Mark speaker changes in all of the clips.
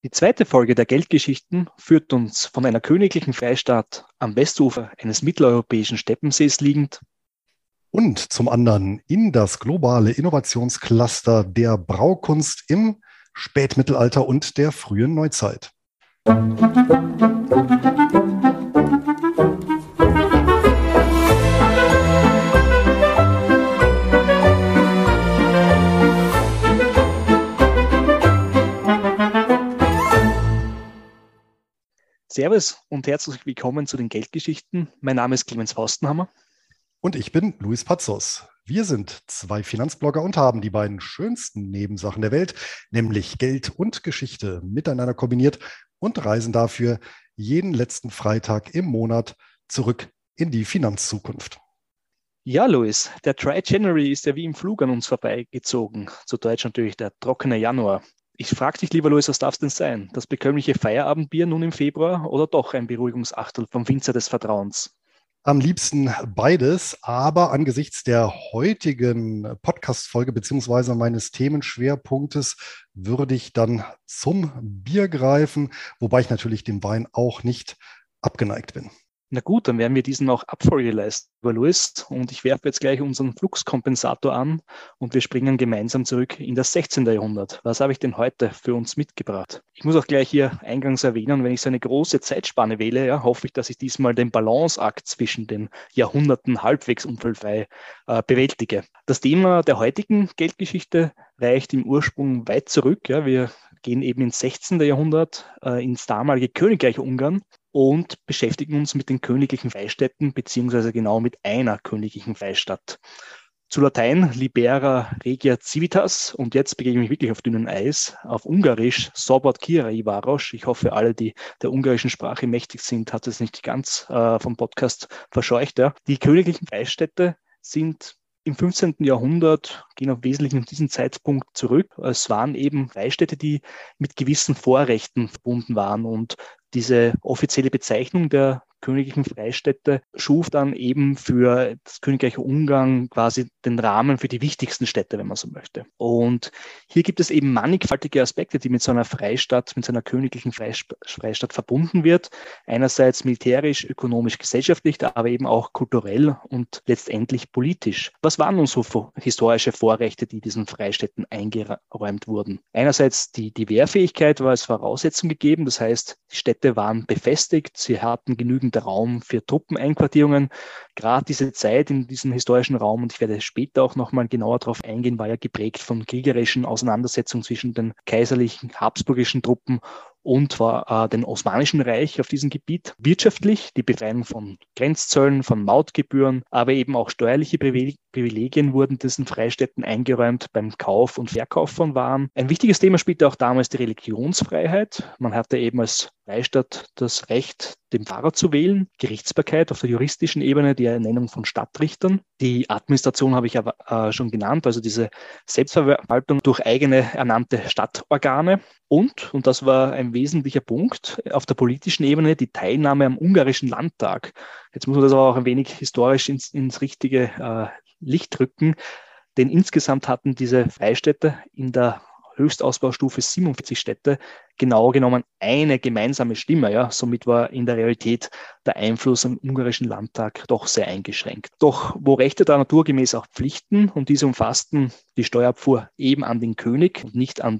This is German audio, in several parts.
Speaker 1: Die zweite Folge der Geldgeschichten führt uns von einer königlichen Freistadt am Westufer eines mitteleuropäischen Steppensees liegend
Speaker 2: und zum anderen in das globale Innovationscluster der Braukunst im Spätmittelalter und der frühen Neuzeit.
Speaker 1: Servus und herzlich willkommen zu den Geldgeschichten. Mein Name ist Clemens Faustenhammer.
Speaker 2: Und ich bin Luis Pazos. Wir sind zwei Finanzblogger und haben die beiden schönsten Nebensachen der Welt, nämlich Geld und Geschichte, miteinander kombiniert und reisen dafür jeden letzten Freitag im Monat zurück in die Finanzzukunft.
Speaker 1: Ja, Luis, der Dry January ist ja wie im Flug an uns vorbeigezogen. Zu Deutsch natürlich der trockene Januar. Ich frage dich, lieber Luis, was darf es denn sein? Das bekömmliche Feierabendbier nun im Februar oder doch ein Beruhigungsachtel vom Winzer des Vertrauens?
Speaker 2: Am liebsten beides, aber angesichts der heutigen Podcast-Folge beziehungsweise meines Themenschwerpunktes würde ich dann zum Bier greifen, wobei ich natürlich dem Wein auch nicht abgeneigt bin.
Speaker 1: Na gut, dann werden wir diesen auch Abfolge leisten, lieber Luis. Und ich werfe jetzt gleich unseren Fluxkompensator an und wir springen gemeinsam zurück in das 16. Jahrhundert. Was habe ich denn heute für uns mitgebracht? Ich muss auch gleich hier eingangs erwähnen, wenn ich so eine große Zeitspanne wähle, ja, hoffe ich, dass ich diesmal den Balanceakt zwischen den Jahrhunderten halbwegs unfallfrei bewältige. Das Thema der heutigen Geldgeschichte reicht im Ursprung weit zurück. Ja. Wir gehen eben ins 16. Jahrhundert, ins damalige Königreich Ungarn und beschäftigen uns mit den königlichen Freistädten, beziehungsweise genau mit einer königlichen Freistadt. Zu Latein Libera Regia Civitas und jetzt begebe ich mich wirklich auf dünnem Eis. Auf Ungarisch Szabad Király város. Ich hoffe, alle, die der ungarischen Sprache mächtig sind, hat es nicht ganz vom Podcast verscheucht. Ja. Die königlichen Freistädte sind im 15. Jahrhundert, gehen auf wesentlich diesen Zeitpunkt zurück. Es waren eben Freistädte, die mit gewissen Vorrechten verbunden waren und diese offizielle Bezeichnung der königlichen Freistädte schuf dann eben für das Königreich Ungarn quasi den Rahmen für die wichtigsten Städte, wenn man so möchte. Und hier gibt es eben mannigfaltige Aspekte, die mit so einer Freistadt, mit so einer königlichen Freistadt verbunden wird. Einerseits militärisch, ökonomisch, gesellschaftlich, aber eben auch kulturell und letztendlich politisch. Was waren nun so historische Vorrechte, die diesen Freistädten eingeräumt wurden? Einerseits die Wehrfähigkeit war als Voraussetzung gegeben, das heißt, die Städte waren befestigt, sie hatten genügend Raum für Truppeneinquartierungen. Gerade diese Zeit in diesem historischen Raum, und ich werde später auch nochmal genauer darauf eingehen, war ja geprägt von kriegerischen Auseinandersetzungen zwischen den kaiserlichen, habsburgischen Truppen und war dem Osmanischen Reich auf diesem Gebiet. Wirtschaftlich die Befreiung von Grenzzöllen, von Mautgebühren, aber eben auch steuerliche Privilegien wurden diesen Freistädten eingeräumt beim Kauf und Verkauf von Waren. Ein wichtiges Thema spielte auch damals die Religionsfreiheit. Man hatte eben als Freistadt das Recht, den Pfarrer zu wählen, Gerichtsbarkeit auf der juristischen Ebene, die Ernennung von Stadtrichtern. Die Administration habe ich aber schon genannt, also diese Selbstverwaltung durch eigene ernannte Stadtorgane. Und das war ein wesentlicher Punkt, auf der politischen Ebene die Teilnahme am ungarischen Landtag. Jetzt muss man das aber auch ein wenig historisch ins richtige Licht rücken, denn insgesamt hatten diese Freistädte in der Höchstausbaustufe 47 Städte genau genommen eine gemeinsame Stimme. Ja. Somit war in der Realität der Einfluss am ungarischen Landtag doch sehr eingeschränkt. Doch wo Rechte da naturgemäß auch Pflichten, und diese umfassten die Steuerabfuhr eben an den König und nicht an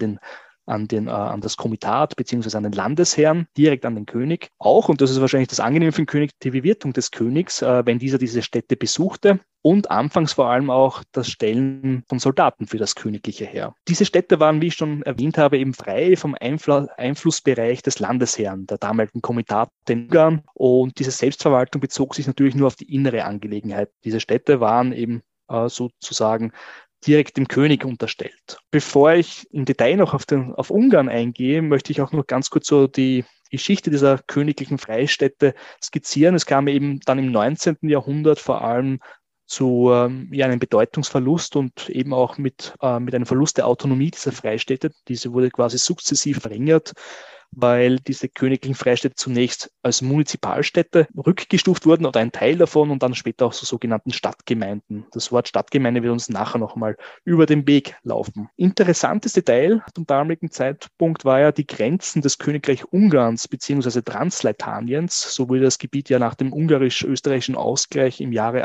Speaker 1: das Komitat beziehungsweise an den Landesherrn, direkt an den König. Auch, und das ist wahrscheinlich das Angenehme für den König, die Bewirtung des Königs, wenn dieser diese Städte besuchte, und anfangs vor allem auch das Stellen von Soldaten für das königliche Heer. Diese Städte waren, wie ich schon erwähnt habe, eben frei vom Einflussbereich des Landesherrn, der damaligen Komitate in Ungarn, und diese Selbstverwaltung bezog sich natürlich nur auf die innere Angelegenheit. Diese Städte waren eben sozusagen direkt dem König unterstellt. Bevor ich im Detail noch auf Ungarn eingehe, möchte ich auch noch ganz kurz so die Geschichte dieser königlichen Freistädte skizzieren. Es kam eben dann im 19. Jahrhundert vor allem zu einem Bedeutungsverlust und eben auch mit einem Verlust der Autonomie dieser Freistädte. Diese wurde quasi sukzessiv verringert. weil diese königlichen Freistädte zunächst als Munizipalstädte rückgestuft wurden oder ein Teil davon und dann später auch zu sogenannten Stadtgemeinden. Das Wort Stadtgemeinde wird uns nachher nochmal über den Weg laufen. Interessantes Detail zum damaligen Zeitpunkt war ja die Grenzen des Königreich Ungarns bzw. Transleitaniens, so wurde das Gebiet ja nach dem ungarisch-österreichischen Ausgleich im Jahre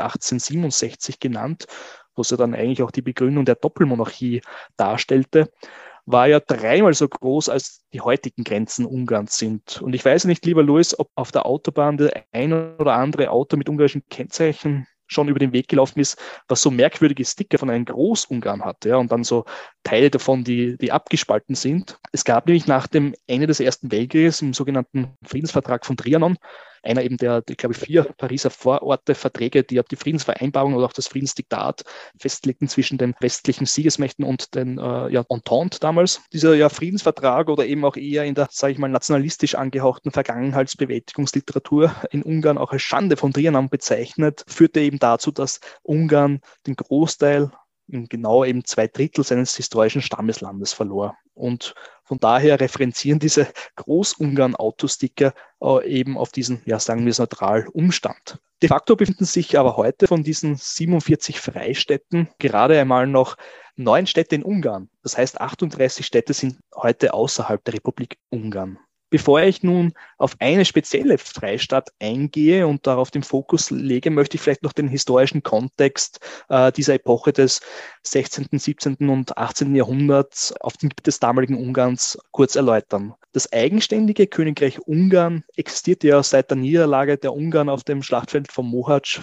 Speaker 1: 1867 genannt, was ja dann eigentlich auch die Begründung der Doppelmonarchie darstellte, war ja 3-mal so groß, als die heutigen Grenzen Ungarns sind. Und ich weiß nicht, lieber Louis, ob auf der Autobahn der ein oder andere Auto mit ungarischen Kennzeichen schon über den Weg gelaufen ist, was so merkwürdige Sticker von einem Großungarn hat, ja, und dann so Teile davon, die abgespalten sind. Es gab nämlich nach dem Ende des Ersten Weltkrieges im sogenannten Friedensvertrag von Trianon, einer eben der, glaube ich, 4 Pariser Vororte-Verträge, die die Friedensvereinbarung oder auch das Friedensdiktat festlegten zwischen den westlichen Siegesmächten und den Entente damals. Dieser Friedensvertrag oder eben auch eher in der, sage ich mal, nationalistisch angehauchten Vergangenheitsbewältigungsliteratur in Ungarn auch als Schande von Trianon bezeichnet, führte eben dazu, dass Ungarn den Großteil, genau eben 2/3 seines historischen Stammeslandes verlor. Und von daher referenzieren diese Großungarn-Autosticker eben auf diesen, sagen wir es neutral, Umstand. De facto befinden sich aber heute von diesen 47 Freistädten gerade einmal noch 9 Städte in Ungarn. Das heißt, 38 Städte sind heute außerhalb der Republik Ungarn. Bevor ich nun auf eine spezielle Freistadt eingehe und darauf den Fokus lege, möchte ich vielleicht noch den historischen Kontext dieser Epoche des 16., 17. und 18. Jahrhunderts auf dem Gebiet des damaligen Ungarns kurz erläutern. Das eigenständige Königreich Ungarn existierte ja seit der Niederlage der Ungarn auf dem Schlachtfeld von Mohacs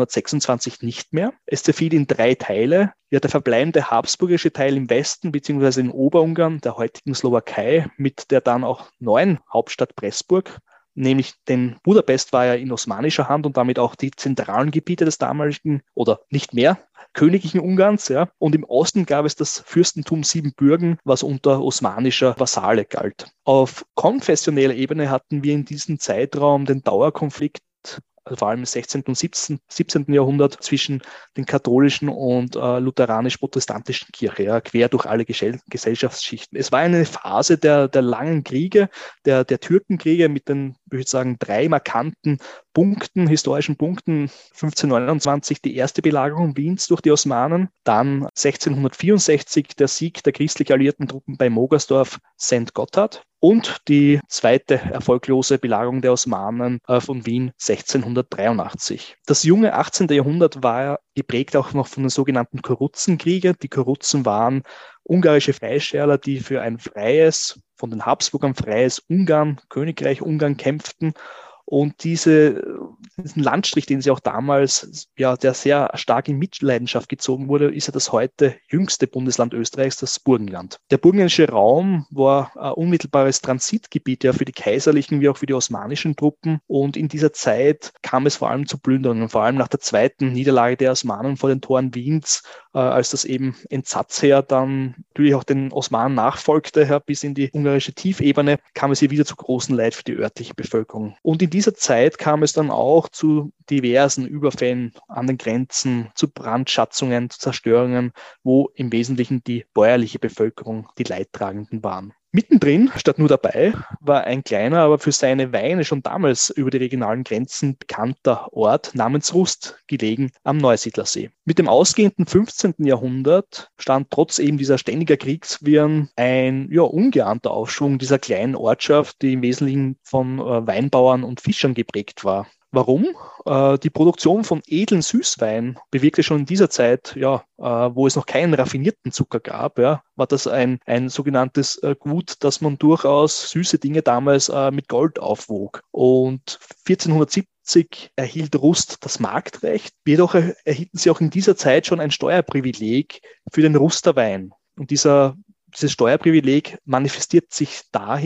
Speaker 1: 1526 nicht mehr. Es zerfiel in 3 Teile. Ja, der verbleibende habsburgische Teil im Westen bzw. in Oberungarn, der heutigen Slowakei, mit der dann auch neuen Hauptstadt Pressburg, nämlich denn Budapest war ja in osmanischer Hand und damit auch die zentralen Gebiete des damaligen oder nicht mehr königlichen Ungarns. Ja. Und im Osten gab es das Fürstentum Siebenbürgen, was unter osmanischer Vassale galt. Auf konfessioneller Ebene hatten wir in diesem Zeitraum den Dauerkonflikt, also vor allem im 16. und 17. Jahrhundert, zwischen den katholischen und lutheranisch-protestantischen Kirche, ja, quer durch alle Gesellschaftsschichten. Es war eine Phase der langen Kriege, der Türkenkriege mit den, würde ich sagen, 3 markanten historischen Punkten. 1529 die erste Belagerung Wiens durch die Osmanen, dann 1664 der Sieg der christlich alliierten Truppen bei Mogersdorf, St. Gotthard und die zweite erfolglose Belagerung der Osmanen von Wien 1683. Das junge 18. Jahrhundert war geprägt auch noch von den sogenannten Kurutzenkriegen. Die Kurutzen waren ungarische Freischärler, die für ein freies, von den Habsburgern freies Ungarn, Königreich Ungarn kämpften. Und diesen Landstrich, den sie auch damals, der sehr stark in Mitleidenschaft gezogen wurde, ist ja das heute jüngste Bundesland Österreichs, das Burgenland. Der burgenländische Raum war ein unmittelbares Transitgebiet für die kaiserlichen wie auch für die osmanischen Truppen. Und in dieser Zeit kam es vor allem zu Plünderungen, vor allem nach der zweiten Niederlage der Osmanen vor den Toren Wiens, als das eben Entsatzheer dann natürlich auch den Osmanen nachfolgte, bis in die ungarische Tiefebene, kam es hier wieder zu großem Leid für die örtliche Bevölkerung. Und in dieser Zeit kam es dann auch zu diversen Überfällen an den Grenzen, zu Brandschatzungen, zu Zerstörungen, wo im Wesentlichen die bäuerliche Bevölkerung die Leidtragenden waren. Mittendrin, statt nur dabei, war ein kleiner, aber für seine Weine schon damals über die regionalen Grenzen bekannter Ort namens Rust, gelegen am Neusiedlersee. Mit dem ausgehenden 15. Jahrhundert stand trotz eben dieser ständiger Kriegswirren ein ungeahnter Aufschwung dieser kleinen Ortschaft, die im Wesentlichen von Weinbauern und Fischern geprägt war. Warum? Die Produktion von edlen Süßwein bewirkte schon in dieser Zeit, wo es noch keinen raffinierten Zucker gab, war das ein sogenanntes Gut, dass man durchaus süße Dinge damals mit Gold aufwog. Und 1470 erhielt Rust das Marktrecht, jedoch erhielten sie auch in dieser Zeit schon ein Steuerprivileg für den Ruster Wein. Und dieses Steuerprivileg manifestierte sich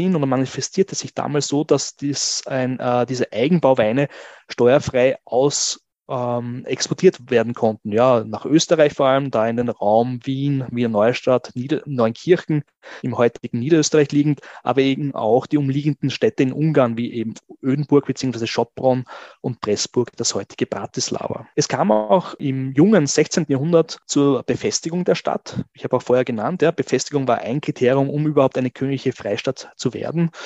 Speaker 1: damals so, dass diese Eigenbauweine steuerfrei exportiert werden konnten. Ja, nach Österreich vor allem, da in den Raum Wien, Wiener Neustadt, Neunkirchen im heutigen Niederösterreich liegend, aber eben auch die umliegenden Städte in Ungarn, wie eben Ödenburg bzw. Sopron und Pressburg, das heutige Bratislava. Es kam auch im jungen 16. Jahrhundert zur Befestigung der Stadt. Ich habe auch vorher genannt, Befestigung war ein Kriterium, um überhaupt eine königliche Freistadt zu werden.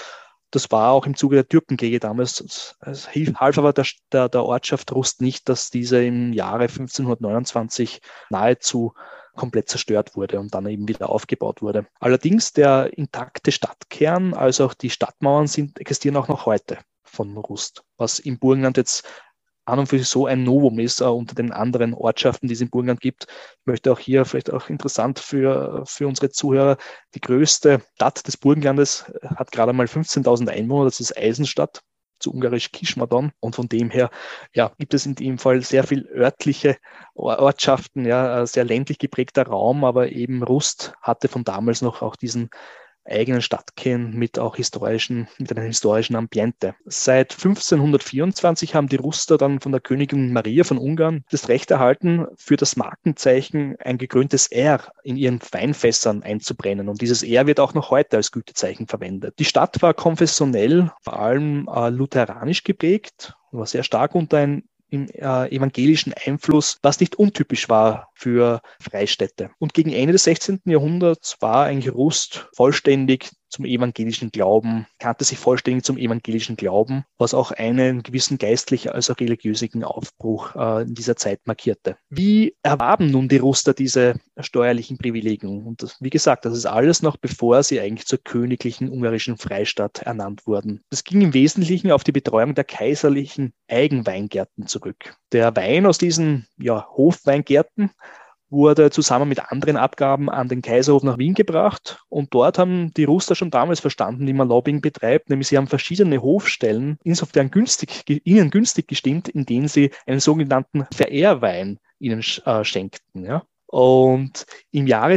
Speaker 1: Das war auch im Zuge der Türkenkriege damals. Es half aber der Ortschaft Rust nicht, dass diese im Jahre 1529 nahezu komplett zerstört wurde und dann eben wieder aufgebaut wurde. Allerdings der intakte Stadtkern, als auch die Stadtmauern existieren auch noch heute von Rust, was im Burgenland jetzt an und für sich so ein Novum ist unter den anderen Ortschaften, die es im Burgenland gibt. Ich möchte auch hier vielleicht auch interessant für unsere Zuhörer, die größte Stadt des Burgenlandes hat gerade mal 15.000 Einwohner, das ist Eisenstadt, zu ungarisch Kismadon. Und von dem her gibt es in dem Fall sehr viel örtliche Ortschaften, sehr ländlich geprägter Raum, aber eben Rust hatte von damals noch auch diesen eigenen Stadtkern mit einem historischen Ambiente. Seit 1524 haben die Ruster dann von der Königin Maria von Ungarn das Recht erhalten, für das Markenzeichen ein gekröntes R in ihren Weinfässern einzubrennen. Und dieses R wird auch noch heute als Gütezeichen verwendet. Die Stadt war konfessionell vor allem lutheranisch geprägt, war sehr stark unter einem im evangelischen Einfluss, was nicht untypisch war für Freistädte. Und gegen Ende des 16. Jahrhunderts war eigentlich Rust vollständig zum evangelischen Glauben, kannte sich vollständig zum evangelischen Glauben, was auch einen gewissen geistlichen als auch religiösen Aufbruch in dieser Zeit markierte. Wie erwarben nun die Ruster diese steuerlichen Privilegien? Und wie gesagt, das ist alles noch bevor sie eigentlich zur königlichen ungarischen Freistadt ernannt wurden. Das ging im Wesentlichen auf die Betreuung der kaiserlichen Eigenweingärten zurück. Der Wein aus diesen Hofweingärten wurde zusammen mit anderen Abgaben an den Kaiserhof nach Wien gebracht. Und dort haben die Ruster schon damals verstanden, wie man Lobbying betreibt, nämlich sie haben verschiedene Hofstellen insofern ihnen günstig gestimmt, indem sie einen sogenannten Verehrwein ihnen schenkten. Ja. Und im Jahre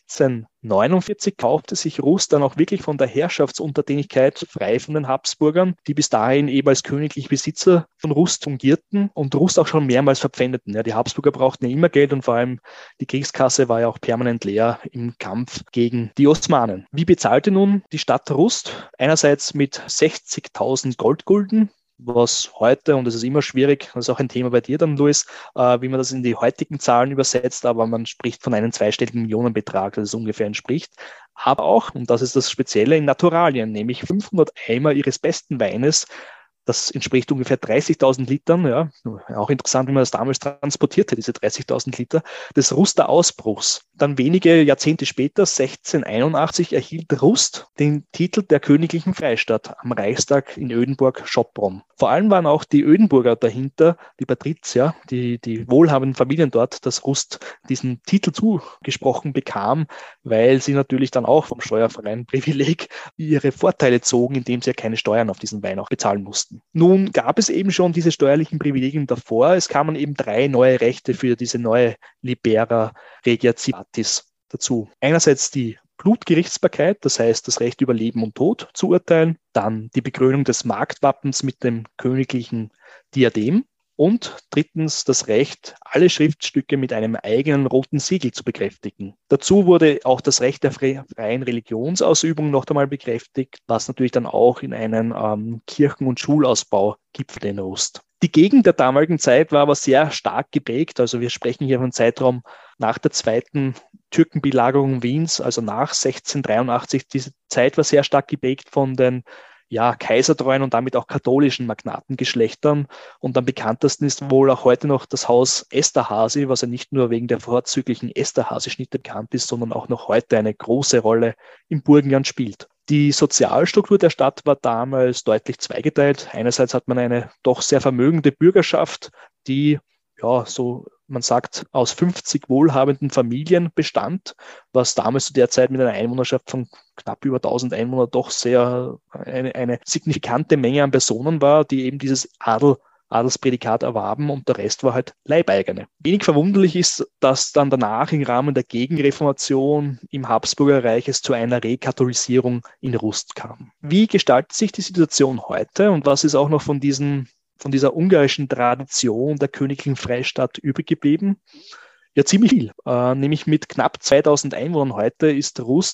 Speaker 1: 1649 kaufte sich Rust dann auch wirklich von der Herrschaftsuntertänigkeit frei von den Habsburgern, die bis dahin eben als königliche Besitzer von Rust fungierten und Rust auch schon mehrmals verpfändeten. Ja, die Habsburger brauchten ja immer Geld und vor allem die Kriegskasse war ja auch permanent leer im Kampf gegen die Osmanen. Wie bezahlte nun die Stadt Rust? Einerseits mit 60.000 Goldgulden, was heute, und das ist immer schwierig, das ist auch ein Thema bei dir dann, Luis, wie man das in die heutigen Zahlen übersetzt, aber man spricht von einem zweistelligen Millionenbetrag, das es ungefähr entspricht. Aber auch, und das ist das Spezielle, in Naturalien, nämlich 500 Eimer ihres besten Weines. Das entspricht ungefähr 30.000 Litern, ja, auch interessant, wie man das damals transportierte, diese 30.000 Liter, des Ruster Ausbruchs. Dann wenige Jahrzehnte später, 1681, erhielt Rust den Titel der königlichen Freistadt am Reichstag in Ödenburg-Schopron. Vor allem waren auch die Ödenburger dahinter, die Patrizier, die wohlhabenden Familien dort, dass Rust diesen Titel zugesprochen bekam, weil sie natürlich dann auch vom steuerfreien Privileg ihre Vorteile zogen, indem sie ja keine Steuern auf diesen Wein auch bezahlen mussten. Nun gab es eben schon diese steuerlichen Privilegien davor. Es kamen eben 3 neue Rechte für diese neue Libera Regia Civitatis dazu. Einerseits die Blutgerichtsbarkeit, das heißt das Recht über Leben und Tod zu urteilen, dann die Bekrönung des Marktwappens mit dem königlichen Diadem und drittens das Recht, alle Schriftstücke mit einem eigenen roten Siegel zu bekräftigen. Dazu wurde auch das Recht der freien Religionsausübung noch einmal bekräftigt, was natürlich dann auch in einen Kirchen- und Schulausbau gipfelte in Rust. Die Gegend der damaligen Zeit war aber sehr stark geprägt, also wir sprechen hier von einem Zeitraum nach der zweiten Türkenbelagerung Wiens, also nach 1683. Diese Zeit war sehr stark geprägt von den kaisertreuen und damit auch katholischen Magnatengeschlechtern. Und am bekanntesten ist wohl auch heute noch das Haus Esterházy, was ja nicht nur wegen der vorzüglichen Esterházy-Schnitte bekannt ist, sondern auch noch heute eine große Rolle im Burgenland spielt. Die Sozialstruktur der Stadt war damals deutlich zweigeteilt. Einerseits hat man eine doch sehr vermögende Bürgerschaft, die man sagt, aus 50 wohlhabenden Familien bestand, was damals zu der Zeit mit einer Einwohnerschaft von knapp über 1000 Einwohnern doch sehr eine signifikante Menge an Personen war, die eben dieses Adelsprädikat erwarben und der Rest war halt Leibeigene. Wenig verwunderlich ist, dass dann danach im Rahmen der Gegenreformation im Habsburgerreich es zu einer Rekatholisierung in Rust kam. Wie gestaltet sich die Situation heute und was ist auch noch von dieser ungarischen Tradition der königlichen Freistadt übrig geblieben? Ja, ziemlich viel. Nämlich mit knapp 2000 Einwohnern heute ist Rust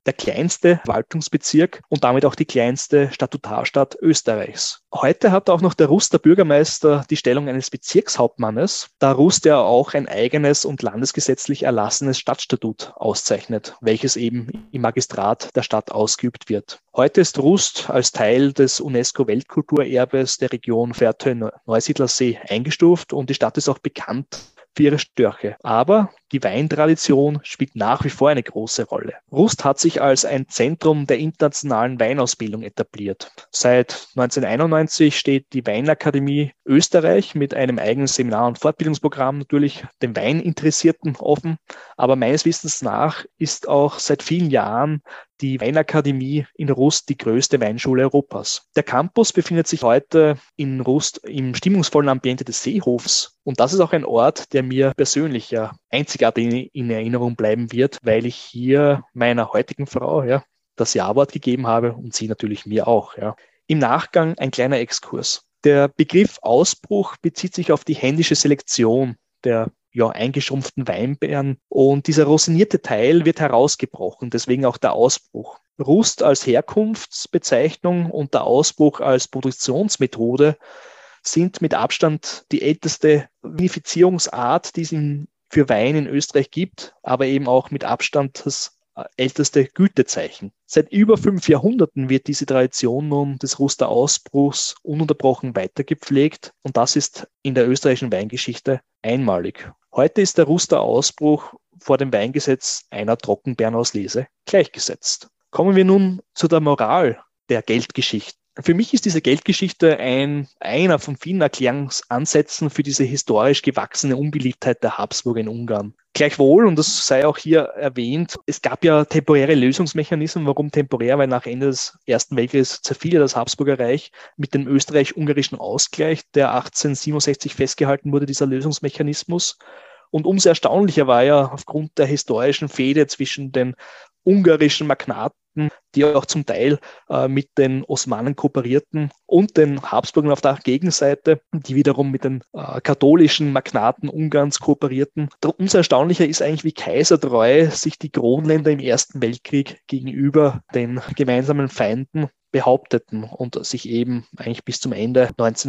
Speaker 1: der kleinste Verwaltungsbezirk und damit auch die kleinste Statutarstadt Österreichs. Heute hat auch noch der Ruster Bürgermeister die Stellung eines Bezirkshauptmannes, da Rust ja auch ein eigenes und landesgesetzlich erlassenes Stadtstatut auszeichnet, welches eben im Magistrat der Stadt ausgeübt wird. Heute ist Rust als Teil des UNESCO-Weltkulturerbes der Region Fährte-Neusiedlersee eingestuft und die Stadt ist auch bekannt für ihre Störche. Aber die Weintradition spielt nach wie vor eine große Rolle. Rust hat sich als ein Zentrum der internationalen Weinausbildung etabliert. Seit 1991 steht die Weinakademie Österreich mit einem eigenen Seminar- und Fortbildungsprogramm natürlich den Weininteressierten offen. Aber meines Wissens nach ist auch seit vielen Jahren die Weinakademie in Rust die größte Weinschule Europas. Der Campus befindet sich heute in Rust im stimmungsvollen Ambiente des Seehofs. Und das ist auch ein Ort, der mir persönlich ja einzigartig in Erinnerung bleiben wird, weil ich hier meiner heutigen Frau das Ja-Wort gegeben habe und sie natürlich mir auch. Ja. Im Nachgang ein kleiner Exkurs. Der Begriff Ausbruch bezieht sich auf die händische Selektion der eingeschrumpften Weinbeeren und dieser rosinierte Teil wird herausgebrochen, deswegen auch der Ausbruch. Rust als Herkunftsbezeichnung und der Ausbruch als Produktionsmethode sind mit Abstand die älteste Vinifizierungsart, die es für Wein in Österreich gibt, aber eben auch mit Abstand das älteste Gütezeichen. Seit über 5 Jahrhunderten wird diese Tradition nun des Ruster Ausbruchs ununterbrochen weitergepflegt und das ist in der österreichischen Weingeschichte einmalig. Heute ist der Ruster Ausbruch vor dem Weingesetz einer Trockenbeerenauslese gleichgesetzt. Kommen wir nun zu der Moral der Geldgeschichte. Für mich ist diese Geldgeschichte einer von vielen Erklärungsansätzen für diese historisch gewachsene Unbeliebtheit der Habsburger in Ungarn. Gleichwohl, und das sei auch hier erwähnt, es gab ja temporäre Lösungsmechanismen. Warum temporär? Weil nach Ende des Ersten Weltkriegs zerfiel das Habsburger Reich mit dem österreich-ungarischen Ausgleich, der 1867 festgehalten wurde, dieser Lösungsmechanismus. Und umso erstaunlicher war ja aufgrund der historischen Fehde zwischen den ungarischen Magnaten, die auch zum Teil mit den Osmanen kooperierten und den Habsburgern auf der Gegenseite, die wiederum mit den katholischen Magnaten Ungarns kooperierten. Umso erstaunlicher ist eigentlich, wie kaisertreu sich die Kronländer im Ersten Weltkrieg gegenüber den gemeinsamen Feinden behaupteten und sich eben eigentlich bis zum Ende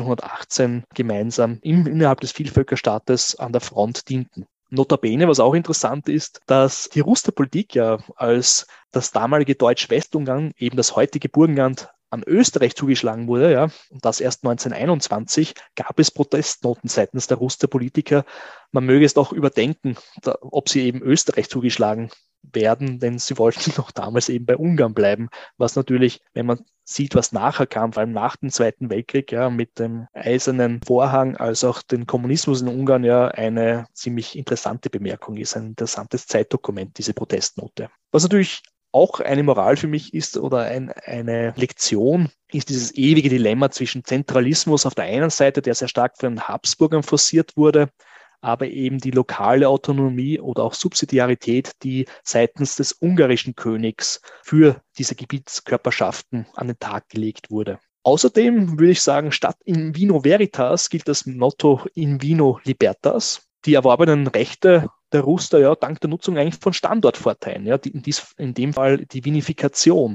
Speaker 1: 1918 gemeinsam innerhalb des Vielvölkerstaates an der Front dienten. Notabene, was auch interessant ist, dass die Rusterpolitik ja als das damalige Deutsch-Westungarn, eben das heutige Burgenland, an Österreich zugeschlagen wurde, ja, und das erst 1921, gab es Protestnoten seitens der Rusterpolitiker. Man möge es doch überdenken, ob sie eben Österreich zugeschlagen werden, denn sie wollten noch damals eben bei Ungarn bleiben, was natürlich, wenn man sieht, was nachher kam, vor allem nach dem Zweiten Weltkrieg, ja, mit dem Eisernen Vorhang, als auch den Kommunismus in Ungarn, ja, eine ziemlich interessante Bemerkung ist, ein interessantes Zeitdokument, diese Protestnote. Was natürlich auch eine Moral für mich ist oder eine Lektion, ist dieses ewige Dilemma zwischen Zentralismus auf der einen Seite, der sehr stark von den Habsburgern forciert wurde, aber eben die lokale Autonomie oder auch Subsidiarität, die seitens des ungarischen Königs für diese Gebietskörperschaften an den Tag gelegt wurde. Außerdem würde ich sagen, statt in vino veritas gilt das Motto in vino libertas. Die erworbenen Rechte der Ruster, ja, dank der Nutzung eigentlich von Standortvorteilen, ja, in dem Fall die Vinifikation.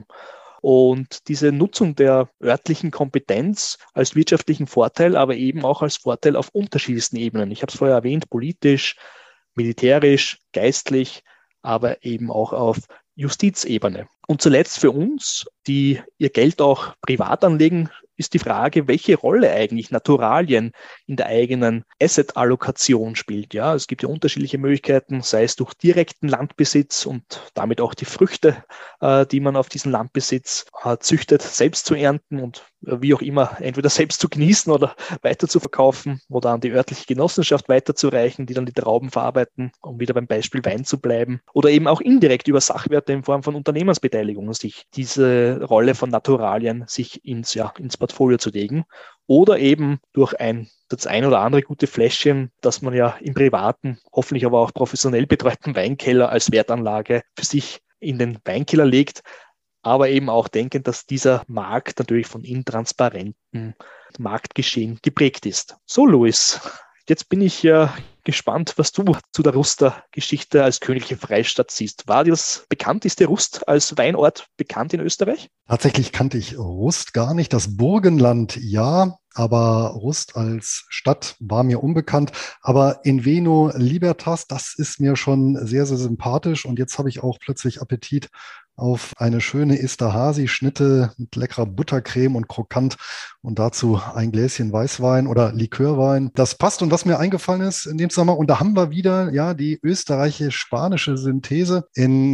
Speaker 1: Und diese Nutzung der örtlichen Kompetenz als wirtschaftlichen Vorteil, aber eben auch als Vorteil auf unterschiedlichsten Ebenen. Ich habe es vorher erwähnt, politisch, militärisch, geistlich, aber eben auch auf Justizebene. Und zuletzt für uns, die ihr Geld auch privat anlegen, ist die Frage, welche Rolle eigentlich Naturalien in der eigenen Asset-Allokation spielt. Ja, es gibt ja unterschiedliche Möglichkeiten, sei es durch direkten Landbesitz und damit auch die Früchte, die man auf diesen Landbesitz züchtet, selbst zu ernten und wie auch immer, entweder selbst zu genießen oder weiter zu verkaufen oder an die örtliche Genossenschaft weiterzureichen, die dann die Trauben verarbeiten, um wieder beim Beispiel Wein zu bleiben. Oder eben auch indirekt über Sachwerte in Form von Unternehmensbeteiligung sich diese Rolle von Naturalien sich ins Portfolio zu legen. Oder eben durch das ein oder andere gute Fläschchen, das man ja im privaten, hoffentlich aber auch professionell betreuten Weinkeller als Wertanlage für sich in den Weinkeller legt, aber eben auch denkend, dass dieser Markt natürlich von intransparentem Marktgeschehen geprägt ist. So, Luis, jetzt bin ich ja gespannt, was du zu der Ruster-Geschichte als königliche Freistadt siehst. War das bekannt? Ist der Rust als Weinort bekannt in Österreich?
Speaker 2: Tatsächlich kannte ich Rust gar nicht. Das Burgenland ja, aber Rust als Stadt war mir unbekannt. Aber in Vino Libertas, das ist mir schon sehr, sehr sympathisch. Und jetzt habe ich auch plötzlich Appetit auf eine schöne Esterhazy-Schnitte mit leckerer Buttercreme und krokant und dazu ein Gläschen Weißwein oder Likörwein. Das passt. Und was mir eingefallen ist in dem Zusammenhang, und da haben wir wieder ja die österreichisch-spanische Synthese in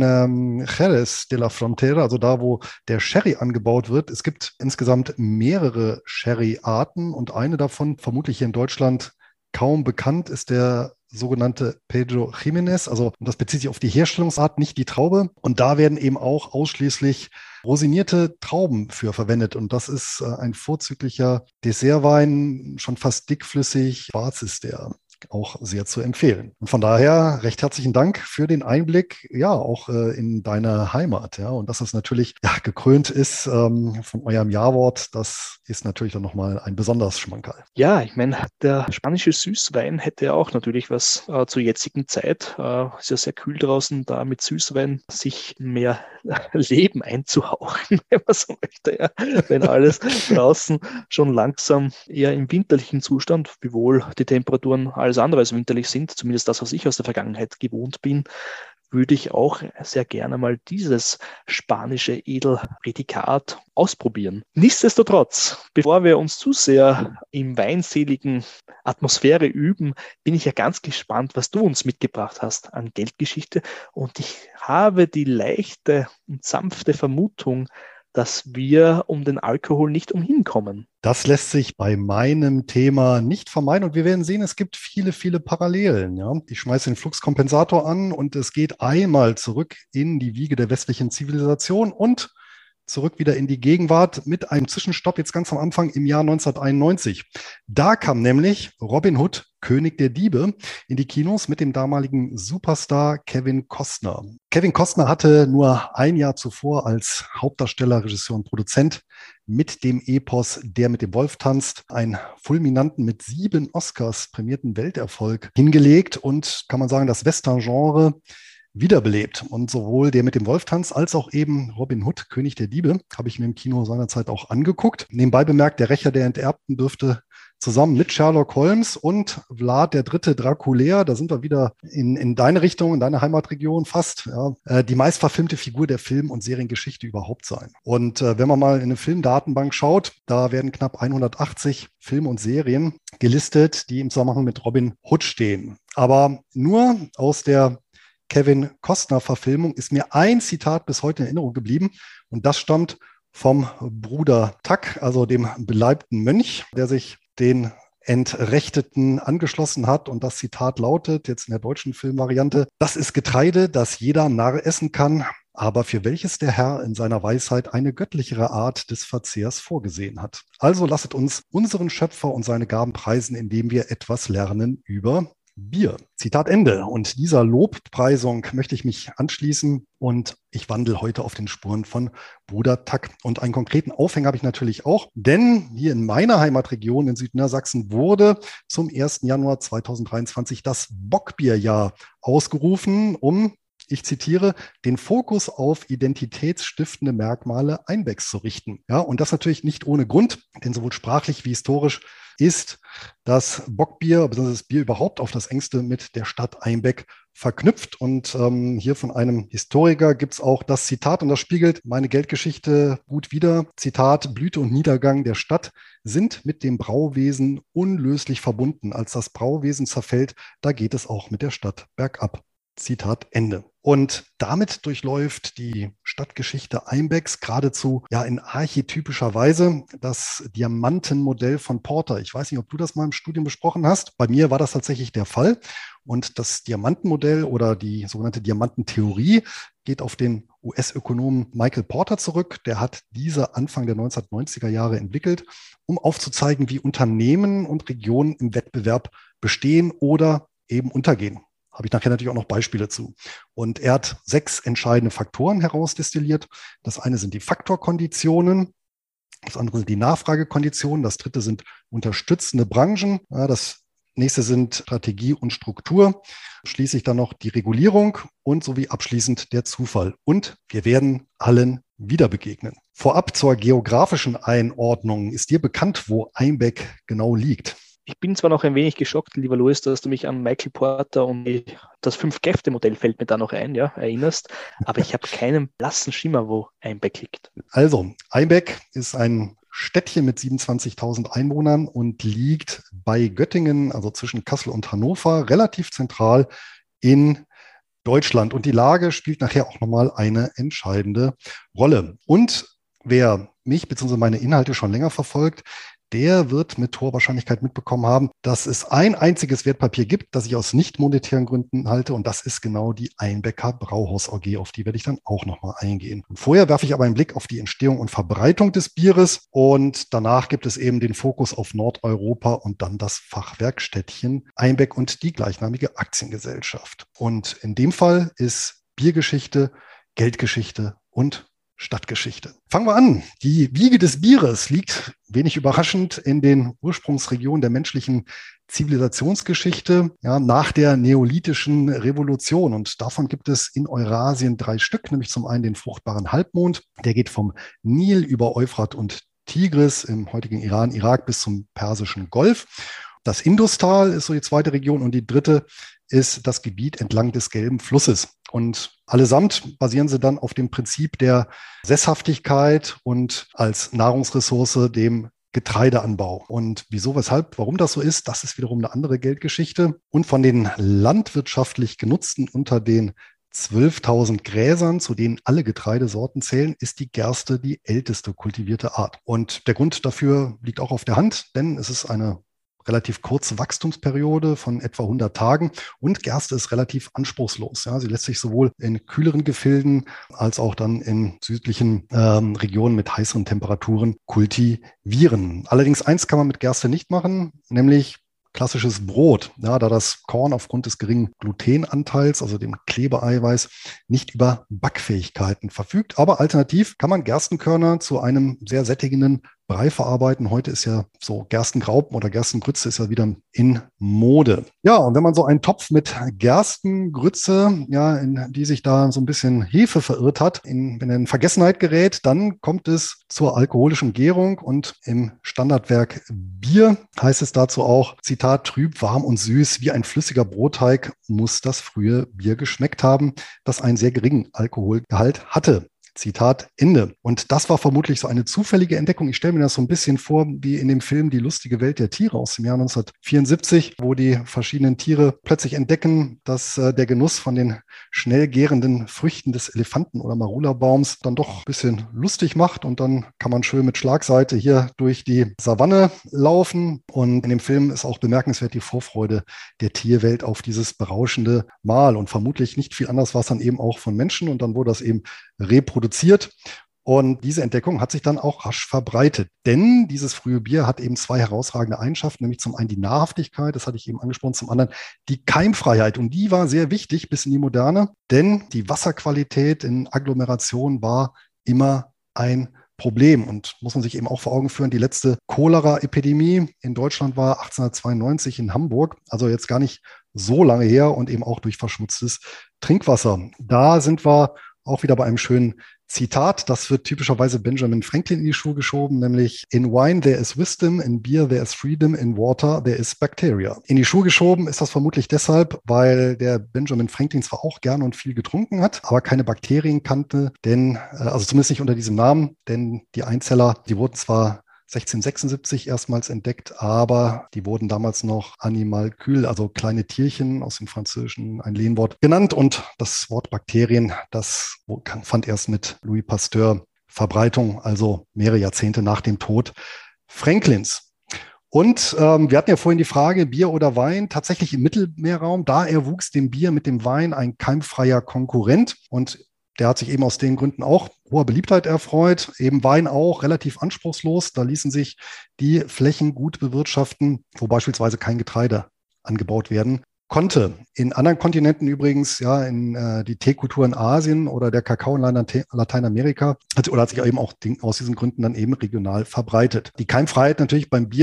Speaker 2: Jerez de la Frontera, also da, wo der Sherry angebaut wird. Es gibt insgesamt mehrere Sherry-Arten und eine davon, vermutlich hier in Deutschland kaum bekannt, ist der sogenannte Pedro Jiménez. Also das bezieht sich auf die Herstellungsart, nicht die Traube. Und da werden eben auch ausschließlich rosinierte Trauben für verwendet. Und das ist ein vorzüglicher Dessertwein, schon fast dickflüssig. Schwarz ist der. Auch sehr zu empfehlen. Und von daher recht herzlichen Dank für den Einblick, ja, auch in deine Heimat. Ja, und dass das natürlich ja, gekrönt ist von eurem Jawort, das ist natürlich dann nochmal ein besonderes Schmankerl.
Speaker 1: Ja, ich meine, der spanische Süßwein hätte ja auch natürlich was zur jetzigen Zeit. Ist ja sehr kühl draußen, da mit Süßwein sich mehr Leben einzuhauchen, wenn man so möchte. Ja. Wenn alles draußen schon langsam eher im winterlichen Zustand, wiewohl die Temperaturen alles andere als winterlich sind, zumindest das, was ich aus der Vergangenheit gewohnt bin, würde ich auch sehr gerne mal dieses spanische Edelprädikat ausprobieren. Nichtsdestotrotz, bevor wir uns zu sehr im weinseligen Atmosphäre üben, bin ich ja ganz gespannt, was du uns mitgebracht hast an Geldgeschichte. Und ich habe die leichte und sanfte Vermutung, dass wir um den Alkohol nicht umhinkommen.
Speaker 2: Das lässt sich bei meinem Thema nicht vermeiden und wir werden sehen, es gibt viele, viele Parallelen. Ja? Ich schmeiße den Fluxkompensator an und es geht einmal zurück in die Wiege der westlichen Zivilisation und zurück wieder in die Gegenwart mit einem Zwischenstopp jetzt ganz am Anfang im Jahr 1991. Da kam nämlich Robin Hood, König der Diebe, in die Kinos mit dem damaligen Superstar Kevin Costner. Kevin Costner hatte nur ein Jahr zuvor als Hauptdarsteller, Regisseur und Produzent mit dem Epos Der mit dem Wolf tanzt einen fulminanten, mit 7 Oscars prämierten Welterfolg hingelegt und kann man sagen, das Western-Genre wiederbelebt. Und sowohl der mit dem Wolftanz als auch eben Robin Hood, König der Diebe, habe ich mir im Kino seinerzeit auch angeguckt. Nebenbei bemerkt, der Rächer der Enterbten dürfte zusammen mit Sherlock Holmes und Vlad der Dritte Draculae, da sind wir wieder in deine Richtung, in deine Heimatregion fast, ja, die meistverfilmte Figur der Film- und Seriengeschichte überhaupt sein. Und wenn man mal in eine Filmdatenbank schaut, da werden knapp 180 Filme und Serien gelistet, die im Zusammenhang mit Robin Hood stehen. Aber nur aus der Kevin Costner-Verfilmung ist mir ein Zitat bis heute in Erinnerung geblieben und das stammt vom Bruder Tuck, also dem beleibten Mönch, der sich den Entrechteten angeschlossen hat und das Zitat lautet, jetzt in der deutschen Filmvariante: Das ist Getreide, das jeder Narr essen kann, aber für welches der Herr in seiner Weisheit eine göttlichere Art des Verzehrs vorgesehen hat. Also lasset uns unseren Schöpfer und seine Gaben preisen, indem wir etwas lernen über Bier. Zitat Ende. Und dieser Lobpreisung möchte ich mich anschließen und ich wandle heute auf den Spuren von Bruder Tuck. Und einen konkreten Aufhänger habe ich natürlich auch, denn hier in meiner Heimatregion in Südniedersachsen wurde zum 1. Januar 2023 das Bockbierjahr ausgerufen, um, ich zitiere, den Fokus auf identitätsstiftende Merkmale Einbecks zu richten. Ja, und das natürlich nicht ohne Grund, denn sowohl sprachlich wie historisch ist das Bockbier, bzw. das Bier überhaupt, auf das engste mit der Stadt Einbeck verknüpft. Und hier von einem Historiker gibt es auch das Zitat, und das spiegelt meine Geldgeschichte gut wider. Zitat: Blüte und Niedergang der Stadt sind mit dem Brauwesen unlöslich verbunden. Als das Brauwesen zerfällt, da geht es auch mit der Stadt bergab. Zitat Ende. Und damit durchläuft die Stadtgeschichte Einbecks geradezu ja in archetypischer Weise das Diamantenmodell von Porter. Ich weiß nicht, ob du das mal im Studium besprochen hast. Bei mir war das tatsächlich der Fall. Und das Diamantenmodell oder die sogenannte Diamantentheorie geht auf den US-Ökonomen Michael Porter zurück. Der hat diese Anfang der 1990er Jahre entwickelt, um aufzuzeigen, wie Unternehmen und Regionen im Wettbewerb bestehen oder eben untergehen. Habe ich nachher natürlich auch noch Beispiele zu. Und er hat 6 entscheidende Faktoren herausdestilliert. Das eine sind die Faktorkonditionen, das andere sind die Nachfragekonditionen, das dritte sind unterstützende Branchen, ja, das Nächste sind Strategie und Struktur. Schließlich dann noch die Regulierung und sowie abschließend der Zufall. Und wir werden allen wieder begegnen. Vorab zur geografischen Einordnung. Ist dir bekannt, wo Einbeck genau liegt?
Speaker 1: Ich bin zwar noch ein wenig geschockt, lieber Louis, dass du mich an Michael Porter und das Fünf-Kräfte-Modell fällt mir da noch ein, ja, erinnerst, aber ich habe keinen blassen Schimmer, wo Einbeck liegt.
Speaker 2: Also, Einbeck ist ein Städtchen mit 27.000 Einwohnern und liegt bei Göttingen, also zwischen Kassel und Hannover, relativ zentral in Deutschland. Und die Lage spielt nachher auch nochmal eine entscheidende Rolle. Und wer mich bzw. meine Inhalte schon länger verfolgt, der wird mit hoher Wahrscheinlichkeit mitbekommen haben, dass es ein einziges Wertpapier gibt, das ich aus nicht monetären Gründen halte. Und das ist genau die Einbecker Brauhaus AG. Auf die werde ich dann auch nochmal eingehen. Und vorher werfe ich aber einen Blick auf die Entstehung und Verbreitung des Bieres. Und danach gibt es eben den Fokus auf Nordeuropa und dann das Fachwerkstädtchen Einbeck und die gleichnamige Aktiengesellschaft. Und in dem Fall ist Biergeschichte, Geldgeschichte und Stadtgeschichte. Fangen wir an. Die Wiege des Bieres liegt, wenig überraschend, in den Ursprungsregionen der menschlichen Zivilisationsgeschichte, ja, nach der neolithischen Revolution. Und davon gibt es in Eurasien 3 Stück, nämlich zum einen den fruchtbaren Halbmond, der geht vom Nil über Euphrat und Tigris im heutigen Iran, Irak bis zum Persischen Golf. Das Industal ist so die zweite Region und die dritte ist das Gebiet entlang des Gelben Flusses. Und allesamt basieren sie dann auf dem Prinzip der Sesshaftigkeit und als Nahrungsressource dem Getreideanbau. Und wieso, weshalb, warum das so ist, das ist wiederum eine andere Geldgeschichte. Und von den landwirtschaftlich genutzten unter den 12.000 Gräsern, zu denen alle Getreidesorten zählen, ist die Gerste die älteste kultivierte Art. Und der Grund dafür liegt auch auf der Hand, denn es ist eine relativ kurze Wachstumsperiode von etwa 100 Tagen und Gerste ist relativ anspruchslos. Ja, sie lässt sich sowohl in kühleren Gefilden als auch dann in südlichen Regionen mit heißeren Temperaturen kultivieren. Allerdings eins kann man mit Gerste nicht machen, nämlich klassisches Brot, ja, da das Korn aufgrund des geringen Glutenanteils, also dem Klebeeiweiß, nicht über Backfähigkeiten verfügt. Aber alternativ kann man Gerstenkörner zu einem sehr sättigenden Brei verarbeiten. Heute ist ja so Gerstengraupen oder Gerstengrütze ist ja wieder in Mode. Ja, und wenn man so einen Topf mit Gerstengrütze, ja, in die sich da so ein bisschen Hefe verirrt hat, wenn er in Vergessenheit gerät, dann kommt es zur alkoholischen Gärung und im Standardwerk Bier heißt es dazu auch, Zitat, trüb, warm und süß, wie ein flüssiger Brotteig muss das frühe Bier geschmeckt haben, das einen sehr geringen Alkoholgehalt hatte. Zitat Ende. Und das war vermutlich so eine zufällige Entdeckung. Ich stelle mir das so ein bisschen vor, wie in dem Film Die lustige Welt der Tiere aus dem Jahr 1974, wo die verschiedenen Tiere plötzlich entdecken, dass der Genuss von den schnell gärenden Früchten des Elefanten- oder Marula-Baums dann doch ein bisschen lustig macht. Und dann kann man schön mit Schlagseite hier durch die Savanne laufen. Und in dem Film ist auch bemerkenswert die Vorfreude der Tierwelt auf dieses berauschende Mahl. Und vermutlich nicht viel anders war es dann eben auch von Menschen. Und dann wurde das eben reproduziert. Und diese Entdeckung hat sich dann auch rasch verbreitet. Denn dieses frühe Bier hat eben 2 herausragende Eigenschaften, nämlich zum einen die Nahrhaftigkeit, das hatte ich eben angesprochen, zum anderen die Keimfreiheit. Und die war sehr wichtig bis in die Moderne, denn die Wasserqualität in Agglomerationen war immer ein Problem. Und muss man sich eben auch vor Augen führen, die letzte Cholera-Epidemie in Deutschland war 1892 in Hamburg, also jetzt gar nicht so lange her und eben auch durch verschmutztes Trinkwasser. Da sind wir auch wieder bei einem schönen Zitat, das wird typischerweise Benjamin Franklin in die Schuhe geschoben, nämlich in wine there is wisdom, in beer there is freedom, in water there is bacteria. In die Schuhe geschoben ist das vermutlich deshalb, weil der Benjamin Franklin zwar auch gerne und viel getrunken hat, aber keine Bakterien kannte, denn, also zumindest nicht unter diesem Namen, denn die Einzeller, die wurden zwar 1676 erstmals entdeckt, aber die wurden damals noch Animalcules, also kleine Tierchen aus dem Französischen, ein Lehnwort genannt. Und das Wort Bakterien, das fand erst mit Louis Pasteur Verbreitung, also mehrere Jahrzehnte nach dem Tod Franklins. Und wir hatten ja vorhin die Frage, Bier oder Wein, tatsächlich im Mittelmeerraum, da erwuchs dem Bier mit dem Wein ein keimfreier Konkurrent und der hat sich eben aus den Gründen auch hoher Beliebtheit erfreut. Eben Wein auch relativ anspruchslos. Da ließen sich die Flächen gut bewirtschaften, wo beispielsweise kein Getreide angebaut werden konnte. In anderen Kontinenten übrigens, ja, in die Teekultur in Asien oder der Kakao in Lateinamerika, hat sich eben auch aus diesen Gründen dann eben regional verbreitet. Die Keimfreiheit natürlich beim Bier